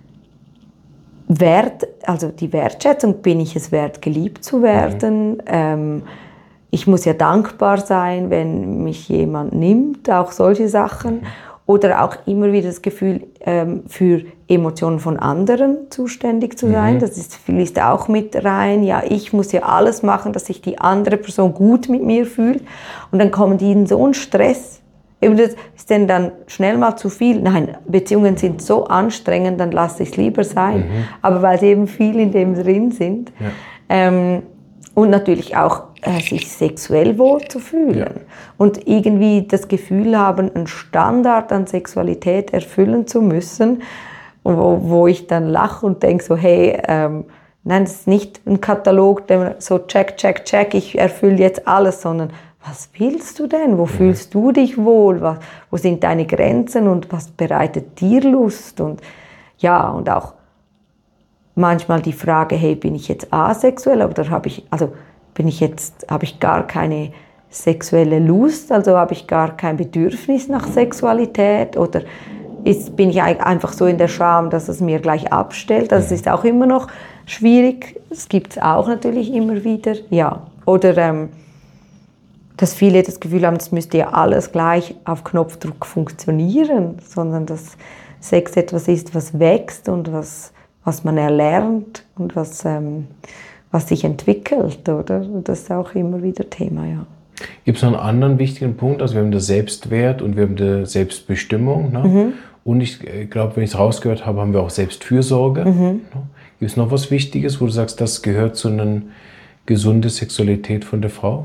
Wert, also die Wertschätzung, bin ich es wert, geliebt zu werden? Mhm. Ähm, ich muss ja dankbar sein, wenn mich jemand nimmt, auch solche Sachen. Oder auch immer wieder das Gefühl, ähm, für Emotionen von anderen zuständig zu sein. Mhm. Das ist, fließt auch mit rein. Ja, ich muss ja alles machen, dass sich die andere Person gut mit mir fühlt. Und dann kommen die in so einen Stress. Eben das ist denn dann schnell mal zu viel. Nein, Beziehungen sind so anstrengend, dann lasse ich es lieber sein. Mhm. Aber weil sie eben viel in dem drin sind. Ja. Ähm, und natürlich auch äh, sich sexuell wohl zu fühlen. Ja. Und irgendwie das Gefühl haben, einen Standard an Sexualität erfüllen zu müssen, wo, wo ich dann lache und denke so, hey, ähm, nein, das ist nicht ein Katalog, der so check, check, check, ich erfülle jetzt alles, sondern was willst du denn? Wo ja. fühlst du dich wohl? Was, wo sind deine Grenzen und was bereitet dir Lust? Und ja, und auch manchmal die Frage, hey, bin ich jetzt asexuell oder habe ich, also bin ich jetzt, habe ich gar keine sexuelle Lust, also habe ich gar kein Bedürfnis nach Sexualität oder ist, bin ich einfach so in der Scham, dass es mir gleich abstellt? Das ist auch immer noch schwierig. Das gibt es auch natürlich immer wieder. Ja. Oder ähm, dass viele das Gefühl haben, es müsste ja alles gleich auf Knopfdruck funktionieren, sondern dass Sex etwas ist, was wächst und was, was man erlernt und was, ähm, was sich entwickelt, oder? Das ist auch immer wieder Thema, ja. Gibt es noch einen anderen wichtigen Punkt? Also wir haben den Selbstwert und wir haben die Selbstbestimmung. Ne? Mhm. Und ich glaube, wenn ich es rausgehört habe, haben wir auch Selbstfürsorge. Mhm. Ne? Gibt es noch was Wichtiges, wo du sagst, das gehört zu einer gesunden Sexualität von der Frau?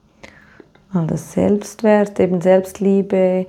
Das Selbstwert, eben Selbstliebe,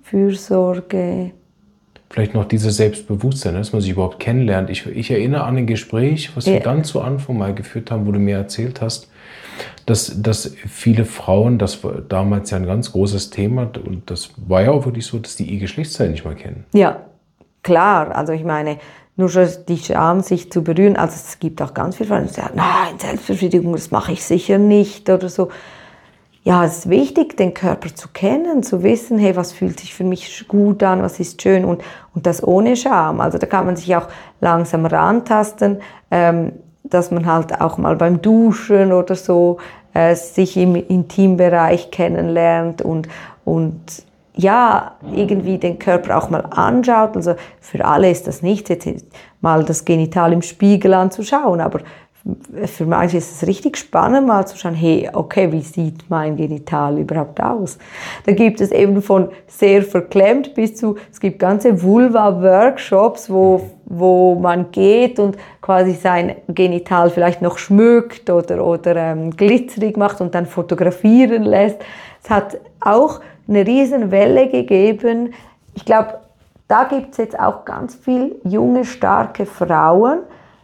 Fürsorge. Vielleicht noch dieses Selbstbewusstsein, dass man sich überhaupt kennenlernt. Ich, ich erinnere an ein Gespräch, was ja. wir ganz zu Anfang mal geführt haben, wo du mir erzählt hast, dass, dass viele Frauen, das war damals ja ein ganz großes Thema, und das war ja auch wirklich so, dass die ihr Geschlechtsteil nicht mal kennen. Ja, klar. Also ich meine, nur schon die Scham, sich zu berühren. Also es gibt auch ganz viele Frauen, die sagen, nein, Selbstbefriedigung, das mache ich sicher nicht oder so. Ja, es ist wichtig, den Körper zu kennen, zu wissen, hey, was fühlt sich für mich gut an, was ist schön und, und das ohne Scham. Also da kann man sich auch langsam rantasten, ähm, dass man halt auch mal beim Duschen oder so äh, sich im Intimbereich kennenlernt und, und ja, irgendwie den Körper auch mal anschaut. Also für alle ist das nicht, jetzt mal das Genital im Spiegel anzuschauen, aber für manche ist es richtig spannend, mal zu schauen, hey, okay, wie sieht mein Genital überhaupt aus? Da gibt es eben von sehr verklemmt bis zu, es gibt ganze Vulva-Workshops, wo, wo man geht und quasi sein Genital vielleicht noch schmückt oder, oder ähm, glitzerig macht und dann fotografieren lässt. Es hat auch eine riesen Welle gegeben. Ich glaube, da gibt es jetzt auch ganz viele junge, starke Frauen.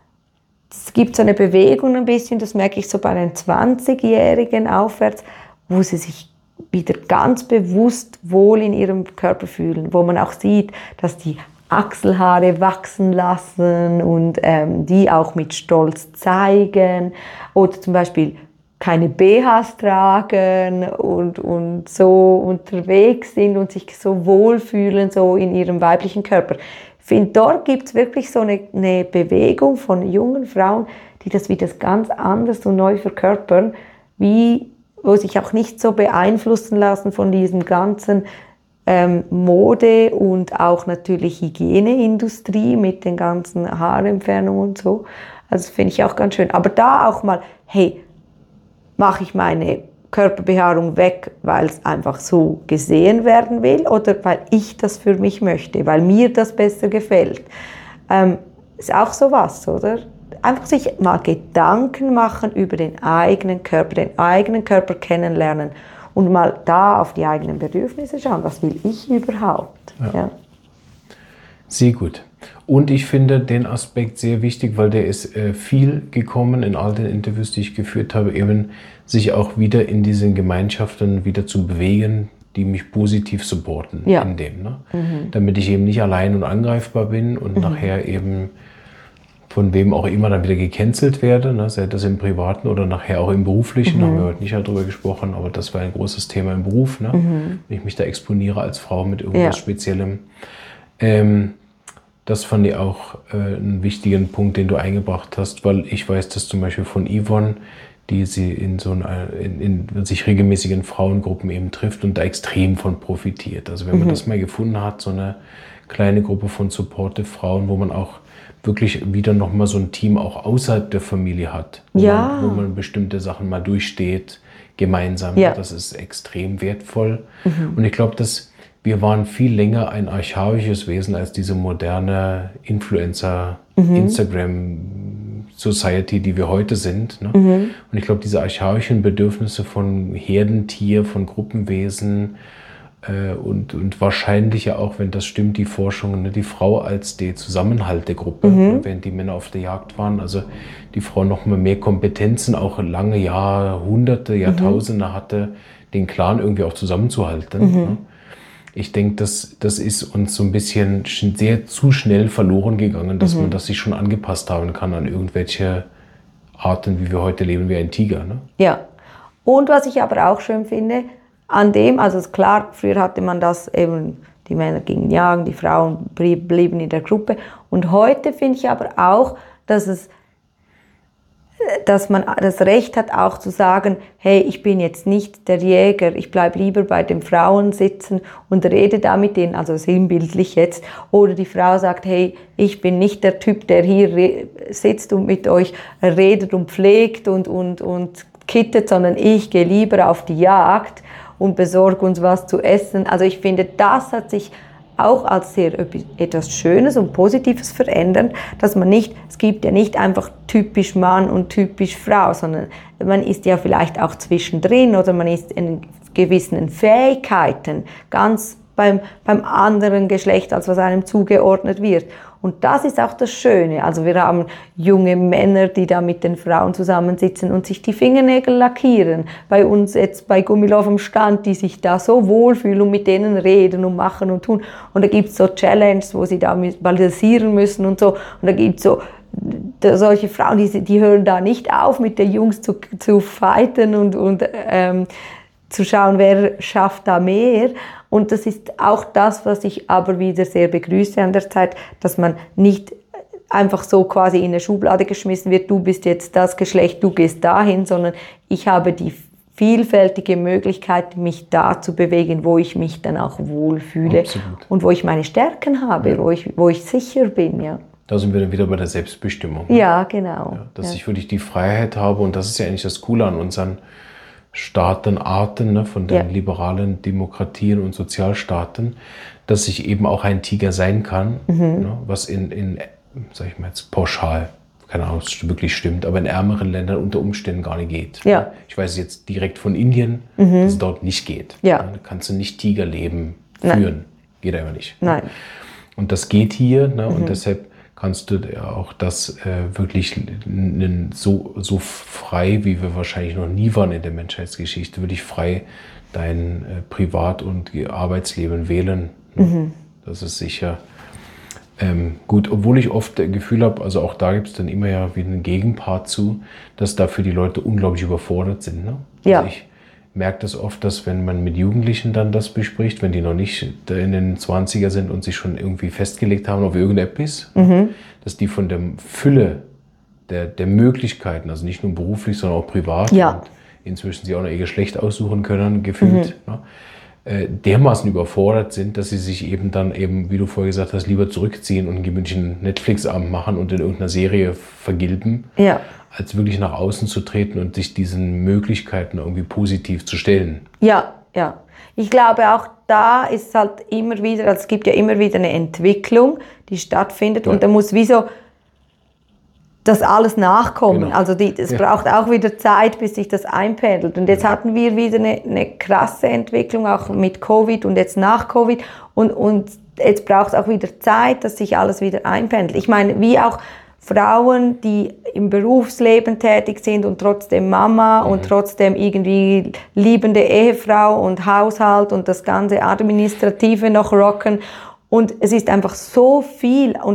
Es gibt so eine Bewegung ein bisschen, das merke ich so bei den zwanzigjährigen aufwärts, wo sie sich wieder ganz bewusst wohl in ihrem Körper fühlen, wo man auch sieht, dass die Achselhaare wachsen lassen und ähm, die auch mit Stolz zeigen oder zum Beispiel keine B Hs tragen und, und so unterwegs sind und sich so wohlfühlen so in ihrem weiblichen Körper. Ich finde, dort gibt es wirklich so eine, eine Bewegung von jungen Frauen, die das wieder ganz anders und neu verkörpern, wie, wo sich auch nicht so beeinflussen lassen von diesem ganzen ähm, Mode- und auch natürlich Hygieneindustrie mit den ganzen Haarentfernungen und so. Also das finde ich auch ganz schön. Aber da auch mal, hey, mache ich meine Körperbehaarung weg, weil es einfach so gesehen werden will oder weil ich das für mich möchte, weil mir das besser gefällt. Ähm, ist auch sowas, oder? Einfach sich mal Gedanken machen über den eigenen Körper, den eigenen Körper kennenlernen und mal da auf die eigenen Bedürfnisse schauen. Was will ich überhaupt? Ja. Ja. Sehr gut. Und ich finde den Aspekt sehr wichtig, weil der ist äh, viel gekommen in all den Interviews, die ich geführt habe, eben sich auch wieder in diesen Gemeinschaften wieder zu bewegen, die mich positiv supporten ja. in dem. Ne? Mhm. Damit ich eben nicht allein und angreifbar bin und mhm. nachher eben von wem auch immer dann wieder gecancelt werde, ne, sei das im Privaten oder nachher auch im Beruflichen, mhm. haben wir heute nicht darüber gesprochen, aber das war ein großes Thema im Beruf, ne, mhm. wenn ich mich da exponiere als Frau mit irgendwas ja. Speziellem. Ähm, das fand ich auch äh, einen wichtigen Punkt, den du eingebracht hast, weil ich weiß das zum Beispiel von Yvonne, die sie in so einer, in, in sich regelmäßigen Frauengruppen eben trifft und da extrem von profitiert. Also wenn man mhm. das mal gefunden hat, so eine kleine Gruppe von supportive Frauen, wo man auch wirklich wieder nochmal so ein Team auch außerhalb der Familie hat, wo, ja. man, wo man bestimmte Sachen mal durchsteht, gemeinsam. Ja. Das ist extrem wertvoll. Mhm. Und ich glaube, dass wir waren viel länger ein archaisches Wesen als diese moderne Influencer, mhm. Instagram-Society, die wir heute sind. Ne? Mhm. Und ich glaube, diese archaischen Bedürfnisse von Herdentier, von Gruppenwesen äh, und, und wahrscheinlich ja auch, wenn das stimmt, die Forschung, ne, die Frau als die Zusammenhalt der Gruppe, mhm. ne, während die Männer auf der Jagd waren. Also die Frau noch mal mehr Kompetenzen, auch lange Jahrhunderte, Jahrtausende mhm. hatte, den Clan irgendwie auch zusammenzuhalten. Mhm. Ne? Ich denke, das, das ist uns so ein bisschen sehr zu schnell verloren gegangen, dass mhm. man das sich schon angepasst haben kann an irgendwelche Arten, wie wir heute leben, wie ein Tiger. Ne? Ja, und was ich aber auch schön finde, an dem, also ist klar, früher hatte man das eben, die Männer gingen jagen, die Frauen blieben in der Gruppe. Und heute finde ich aber auch, dass es dass man das Recht hat, auch zu sagen, hey, ich bin jetzt nicht der Jäger, ich bleibe lieber bei den Frauen sitzen und rede da mit denen, also sinnbildlich jetzt. Oder die Frau sagt, hey, ich bin nicht der Typ, der hier sitzt und mit euch redet und pflegt und, und, und kittet, sondern ich gehe lieber auf die Jagd und besorge uns was zu essen. Also ich finde, das hat sich auch als sehr etwas Schönes und Positives verändern, dass man nicht, es gibt ja nicht einfach typisch Mann und typisch Frau, sondern man ist ja vielleicht auch zwischendrin oder man ist in gewissen Fähigkeiten ganz beim, beim anderen Geschlecht, als was einem zugeordnet wird. Und das ist auch das Schöne. Also wir haben junge Männer, die da mit den Frauen zusammensitzen und sich die Fingernägel lackieren. Bei uns jetzt bei Gummilauf am Stand, die sich da so wohlfühlen und mit denen reden und machen und tun. Und da gibt es so Challenges, wo sie da balancieren müssen und so. Und da gibt es so solche Frauen, die, die hören da nicht auf, mit den Jungs zu, zu fighten und, und ähm, zu schauen, wer schafft da mehr. Und das ist auch das, was ich aber wieder sehr begrüße an der Zeit, dass man nicht einfach so quasi in eine Schublade geschmissen wird, du bist jetzt das Geschlecht, du gehst dahin, sondern ich habe die vielfältige Möglichkeit, mich da zu bewegen, wo ich mich dann auch wohlfühle. Absolut. Und wo ich meine Stärken habe, ja. wo, ich, wo ich sicher bin. Ja. Da sind wir dann wieder bei der Selbstbestimmung. Ja, genau. Ja, dass ja. ich wirklich die Freiheit habe und das ist ja eigentlich das Coole an unseren Staatenarten, ne, von den ja. liberalen Demokratien und Sozialstaaten, dass ich eben auch ein Tiger sein kann, mhm. ne, was in, in, sag ich mal jetzt pauschal, keine Ahnung, ob es wirklich stimmt, aber in ärmeren Ländern unter Umständen gar nicht geht. Ja. Ich weiß jetzt direkt von Indien, mhm. dass es dort nicht geht. Ja. Da kannst du nicht Tigerleben führen. Nein. Geht einfach nicht. Nein. Ne? Und das geht hier, ne, mhm. und deshalb kannst du auch das äh, wirklich n- so, so frei, wie wir wahrscheinlich noch nie waren in der Menschheitsgeschichte, wirklich frei dein äh, Privat- und Arbeitsleben wählen. Ne? Mhm. Das ist sicher ähm, gut, obwohl ich oft das Gefühl habe, also auch da gibt es dann immer ja wieder einen Gegenpart zu, dass dafür die Leute unglaublich überfordert sind. Ne? Ja. Also ich merke das oft, dass wenn man mit Jugendlichen dann das bespricht, wenn die noch nicht in den zwanziger sind und sich schon irgendwie festgelegt haben auf irgendetwas, mhm. dass die von der Fülle der, der Möglichkeiten, also nicht nur beruflich, sondern auch privat ja. und inzwischen sich auch noch ihr Geschlecht aussuchen können, gefühlt, mhm. ne, äh, dermaßen überfordert sind, dass sie sich eben dann eben, wie du vorher gesagt hast, lieber zurückziehen und einen gemütlichen Netflix-Abend machen und in irgendeiner Serie vergilben. Ja. als wirklich nach außen zu treten und sich diesen Möglichkeiten irgendwie positiv zu stellen. Ja, ja. Ich glaube auch da ist halt immer wieder, also es gibt ja immer wieder eine Entwicklung, die stattfindet ja. und da muss wie so das alles nachkommen. Genau. Also die, es ja. braucht auch wieder Zeit, bis sich das einpendelt. Und jetzt ja. hatten wir wieder eine, eine krasse Entwicklung, auch mit Covid und jetzt nach Covid und, und jetzt braucht es auch wieder Zeit, dass sich alles wieder einpendelt. Ich meine, wie auch Frauen, die im Berufsleben tätig sind und trotzdem Mama mhm. und trotzdem irgendwie liebende Ehefrau und Haushalt und das ganze Administrative noch rocken. Und es ist einfach so viel und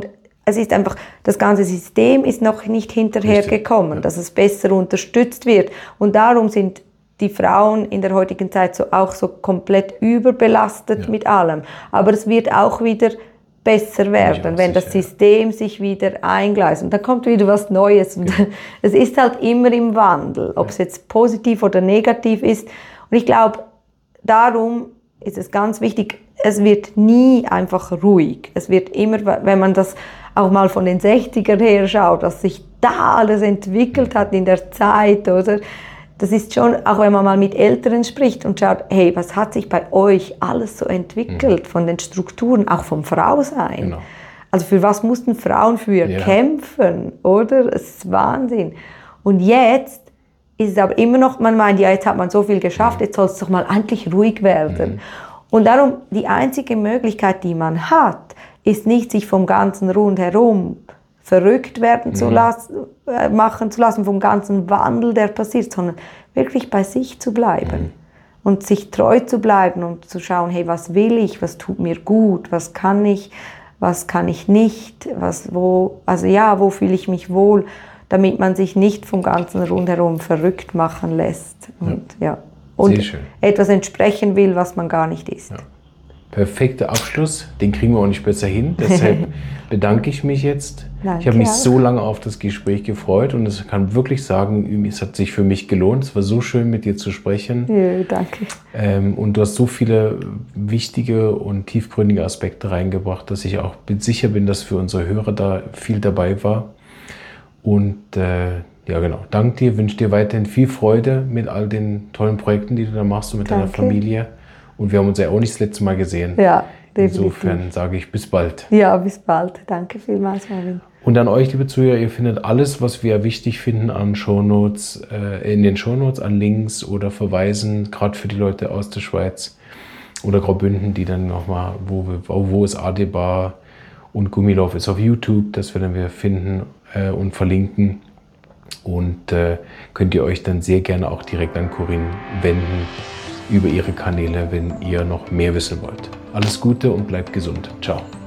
es ist einfach, das ganze System ist noch nicht hinterhergekommen, ja. dass es besser unterstützt wird. Und darum sind die Frauen in der heutigen Zeit so auch so komplett überbelastet ja. mit allem. Aber es wird auch wieder besser werden, wenn das System sich wieder eingleist. Und dann kommt wieder was Neues. Und ja. es ist halt immer im Wandel, ob ja. es jetzt positiv oder negativ ist. Und ich glaube, darum ist es ganz wichtig, es wird nie einfach ruhig. Es wird immer, wenn man das auch mal von den sechzigern her schaut, dass sich da alles entwickelt hat in der Zeit, oder? Das ist schon, auch wenn man mal mit Älteren spricht und schaut, hey, was hat sich bei euch alles so entwickelt, mhm. von den Strukturen, auch vom Frausein. Genau. Also für was mussten Frauen früher ja. kämpfen, oder? Es ist Wahnsinn. Und jetzt ist es aber immer noch, man meint, ja, jetzt hat man so viel geschafft, jetzt soll es doch mal endlich ruhig werden. Mhm. Und darum, die einzige Möglichkeit, die man hat, ist nicht, sich vom ganzen Rundherum verrückt werden mhm. zu lassen, äh, machen zu lassen, vom ganzen Wandel, der passiert, sondern wirklich bei sich zu bleiben mhm. und sich treu zu bleiben und zu schauen, hey, was will ich, was tut mir gut, was kann ich, was kann ich nicht, was, wo, also ja, wo fühle ich mich wohl, damit man sich nicht vom ganzen Rundherum verrückt machen lässt und, ja. Ja, und etwas entsprechen will, was man gar nicht ist. Ja. Perfekter Abschluss, den kriegen wir auch nicht besser hin, deshalb bedanke ich mich jetzt. Danke, ich habe mich auch so lange auf das Gespräch gefreut und ich kann wirklich sagen, es hat sich für mich gelohnt. Es war so schön, mit dir zu sprechen. Ja, danke. Ähm, und du hast so viele wichtige und tiefgründige Aspekte reingebracht, dass ich auch sicher bin, dass für unsere Hörer da viel dabei war. Und äh, ja, genau. Danke dir, wünsche dir weiterhin viel Freude mit all den tollen Projekten, die du da machst und mit Danke. Deiner Familie. Und wir haben uns ja auch nicht das letzte Mal gesehen. Ja, definitiv. Insofern sage ich bis bald. Ja, bis bald. Danke vielmals, Marvin. Und an euch, liebe Zuhörer, ihr findet alles, was wir wichtig finden an Shownotes, äh, in den Shownotes, an Links oder Verweisen, gerade für die Leute aus der Schweiz oder Graubünden, die dann nochmal, wo, wo ist Adebar und Gummilauf ist auf YouTube, das werden wir finden äh, und verlinken. Und äh, könnt ihr euch dann sehr gerne auch direkt an Corinne wenden über ihre Kanäle, wenn ihr noch mehr wissen wollt. Alles Gute und bleibt gesund. Ciao.